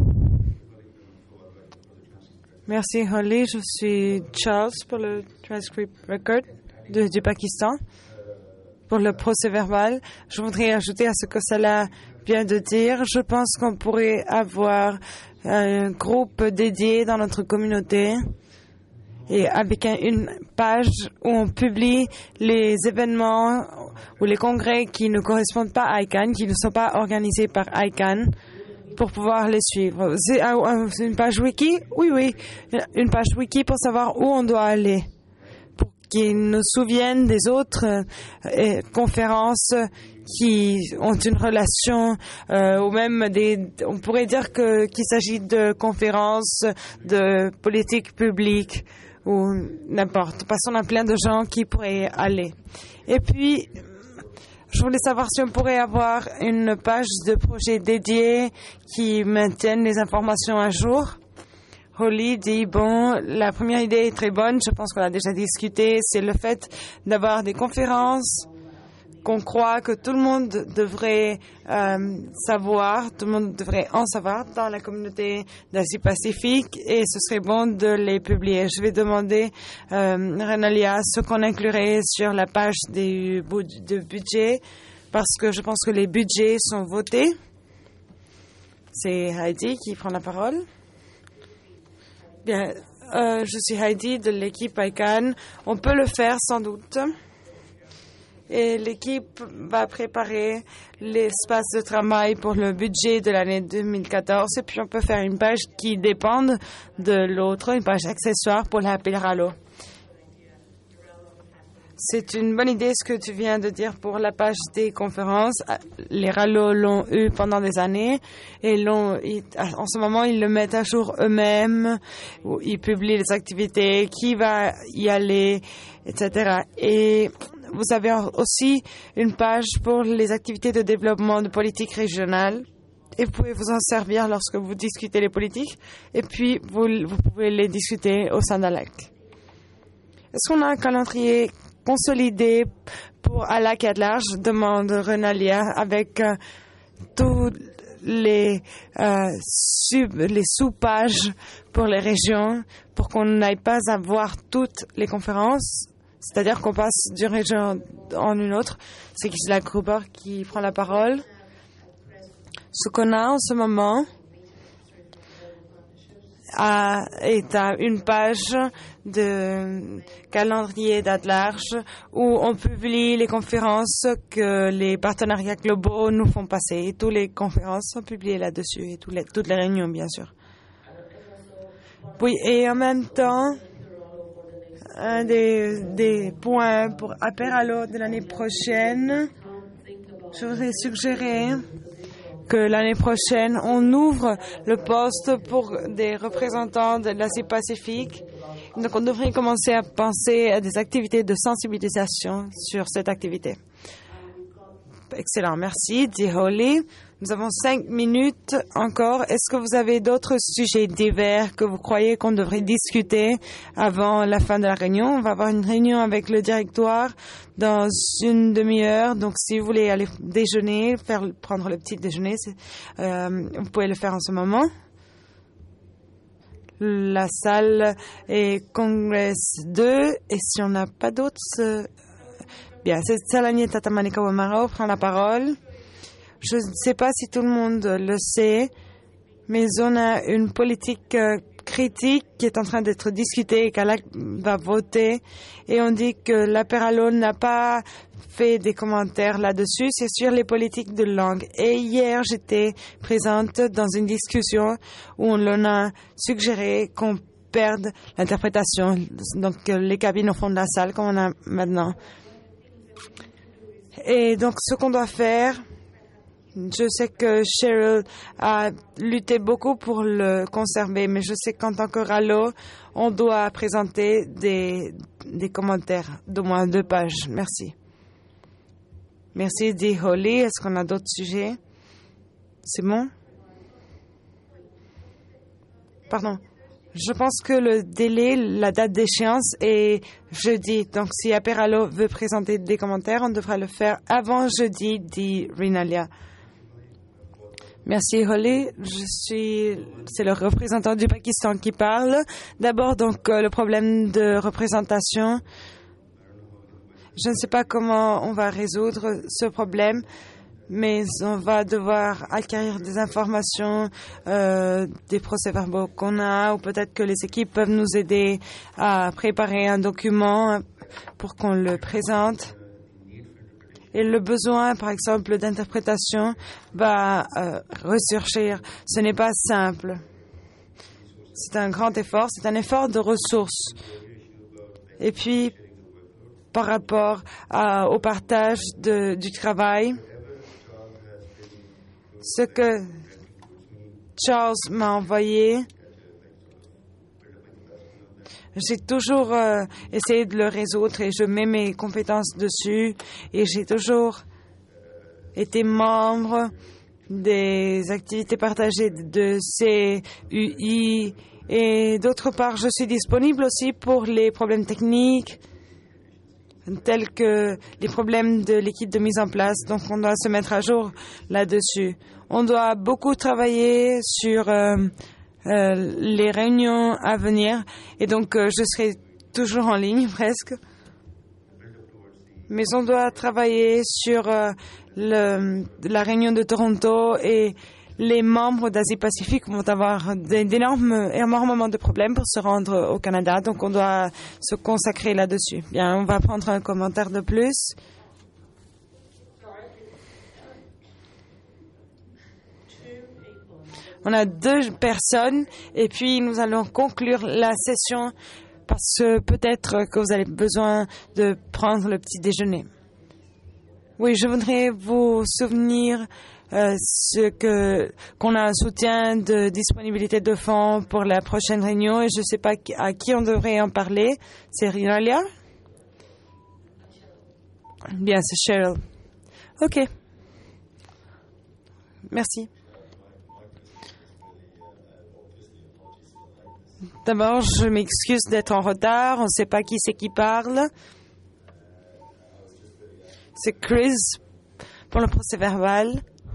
F: Merci Holly, je suis Charles pour le transcript record de, du Pakistan. Pour le procès verbal, je voudrais ajouter à ce que Salah vient de dire. Je pense qu'on pourrait avoir un groupe dédié dans notre communauté et avec un, une page où on publie les événements ou les congrès qui ne correspondent pas à ICANN, qui ne sont pas organisés par ICANN, pour pouvoir les suivre. C'est un, une page wiki? Oui, oui, une page wiki pour savoir où on doit aller, pour qu'ils nous souviennent des autres euh, conférences qui ont une relation, euh, ou même des, on pourrait dire que qu'il s'agit de conférences de politique publique ou n'importe. Parce qu'on a plein de gens qui pourraient aller. Et puis, je voulais savoir si on pourrait avoir une page de projet dédiée qui maintienne les informations à jour. Holly dit, bon, la première idée est très bonne, je pense qu'on a déjà discuté, c'est le fait d'avoir des conférences qu'on croit que tout le monde devrait euh, savoir, tout le monde devrait en savoir dans la communauté d'Asie-Pacifique, et ce serait bon de les publier. Je vais demander euh, Renalia ce qu'on inclurait sur la page des de budget, parce que je pense que les budgets sont votés. C'est Heidi qui prend la parole. Bien, euh, je suis Heidi de l'équipe I C A N. On peut le faire sans doute. Et l'équipe va préparer l'espace de travail pour le budget de l'année deux mille quatorze. Et puis on peut faire une page qui dépend de l'autre, une page accessoire pour l'appel Rallo. C'est une bonne idée ce que tu viens de dire pour la page des conférences. Les Rallo l'ont eu pendant des années et l'ont, ils, en ce moment ils le mettent à jour eux-mêmes, ils publient les activités, qui va y aller, et cetera. Et vous avez aussi une page pour les activités de développement de politique régionale. Et vous pouvez vous en servir lorsque vous discutez les politiques. Et puis, vous, vous pouvez les discuter au sein d'A L A C. Est-ce qu'on a un calendrier consolidé pour A L A C et large, demande Renalia, avec euh, tous les, euh, sub, les sous-pages pour les régions, pour qu'on n'aille pas à voir toutes les conférences, c'est-à-dire qu'on passe d'une région en une autre. C'est Gisela Gruber qui prend la parole. Ce qu'on a en ce moment à, est à une page de calendrier d'A L A C où on publie les conférences que les partenariats globaux nous font passer. Et toutes les conférences sont publiées là-dessus et toutes les, toutes les réunions, bien sûr. Oui, et en même temps, un des, des points pour Appel Rallo de l'année prochaine, je voudrais suggérer que l'année prochaine, on ouvre le poste pour des représentants de l'Asie-Pacifique. Donc, on devrait commencer à penser à des activités de sensibilisation sur cette activité. Excellent, merci, dit Holly. Nous avons cinq minutes encore. Est-ce que vous avez d'autres sujets divers que vous croyez qu'on devrait discuter avant la fin de la réunion? On va avoir une réunion avec le directoire dans une demi-heure. Donc, si vous voulez aller déjeuner, faire, prendre le petit déjeuner, euh, vous pouvez le faire en ce moment. La salle est Congress deux. Et si on n'a pas d'autres... Euh, bien, c'est Salani Tatamanika Wamaro prend la parole. Je ne sais pas si tout le monde le sait, mais on a une politique euh, critique qui est en train d'être discutée et qu'A L A C va voter. Et on dit que l'Appel Rallo n'a pas fait des commentaires là-dessus. C'est sur les politiques de langue. Et hier, j'étais présente dans une discussion où on leur a suggéré qu'on perde l'interprétation. Donc, les cabines au fond de la salle, comme on a maintenant. Et donc, ce qu'on doit faire... Je sais que Cheryl a lutté beaucoup pour le conserver, mais je sais qu'en tant que Rallo, on doit présenter des, des commentaires d'au moins deux pages. Merci. Merci, dit Holly. Est-ce qu'on a d'autres sujets? C'est bon? Pardon. Je pense que le délai, la date d'échéance est jeudi. Donc, si Appel Rallo veut présenter des commentaires, on devra le faire avant jeudi, dit Rinalia. Merci Holly, je suis, c'est le représentant du Pakistan qui parle. D'abord donc euh, le problème de représentation. Je ne sais pas comment on va résoudre ce problème, mais on va devoir acquérir des informations, euh, des procès-verbaux qu'on a, ou peut-être que les équipes peuvent nous aider à préparer un document pour qu'on le présente. Et le besoin, par exemple, d'interprétation va euh, ressurgir. Ce n'est pas simple. C'est un grand effort. C'est un effort de ressources. Et puis, par rapport à, au partage de, du travail, ce que Charles m'a envoyé, j'ai toujours euh, essayé de le résoudre et je mets mes compétences dessus et j'ai toujours été membre des activités partagées de C U I et d'autre part, je suis disponible aussi pour les problèmes techniques tels que les problèmes de l'équipe de mise en place. Donc, on doit se mettre à jour là-dessus. On doit beaucoup travailler sur... Euh, Euh, les réunions à venir et donc euh, je serai toujours en ligne presque, mais on doit travailler sur euh, le, la réunion de Toronto et les membres d'Asie-Pacifique vont avoir d'énormes, énormément de problèmes pour se rendre au Canada, donc on doit se consacrer là-dessus. Bien, on va prendre un commentaire de plus. On a deux personnes et puis nous allons conclure la session parce que peut-être que vous avez besoin de prendre le petit déjeuner. Oui, je voudrais vous souvenir euh, ce que qu'on a un soutien de disponibilité de fonds pour la prochaine réunion et je ne sais pas à qui on devrait en parler. C'est Rinalia? Bien, c'est Cheryl. OK. Merci. D'abord, je m'excuse d'être en retard. On ne sait pas qui c'est qui parle. C'est Chris pour le procès verbal.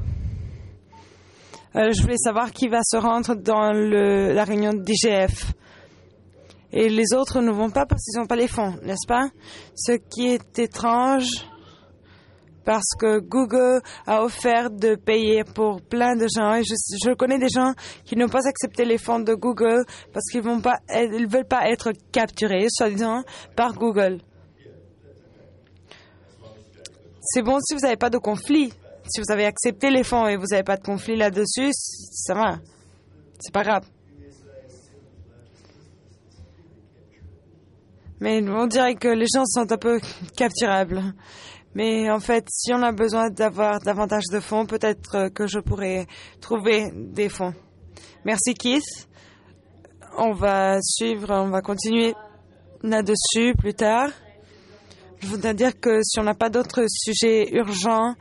F: Euh, je voulais savoir qui va se rendre dans le, la réunion d'I G F. Et les autres ne vont pas parce qu'ils n'ont pas les fonds, n'est-ce pas? Ce qui est étrange, parce que Google a offert de payer pour plein de gens. Et je, je connais des gens qui n'ont pas accepté les fonds de Google parce qu'ils ne ils veulent pas être capturés, soi-disant, par Google. C'est bon si vous n'avez pas de conflit. Si vous avez accepté les fonds et vous n'avez pas de conflit là-dessus, ça va. C'est pas grave. Mais on dirait que les gens sont un peu capturables. Mais en fait, si on a besoin d'avoir davantage de fonds, peut-être que je pourrais trouver des fonds. Merci Keith. On va suivre, on va continuer là-dessus plus tard. Je voudrais dire que si on n'a pas d'autres sujets urgents,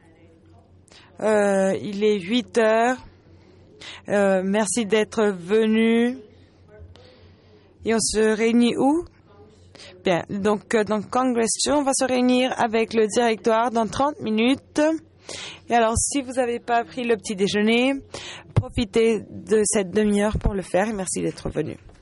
F: euh, il est huit heures. Euh, merci d'être venu. Et on se réunit où? Bien, donc dans Congress deux, on va se réunir avec le directoire dans trente minutes. Et alors, si vous n'avez pas pris le petit déjeuner, profitez de cette demi-heure pour le faire et merci d'être venu.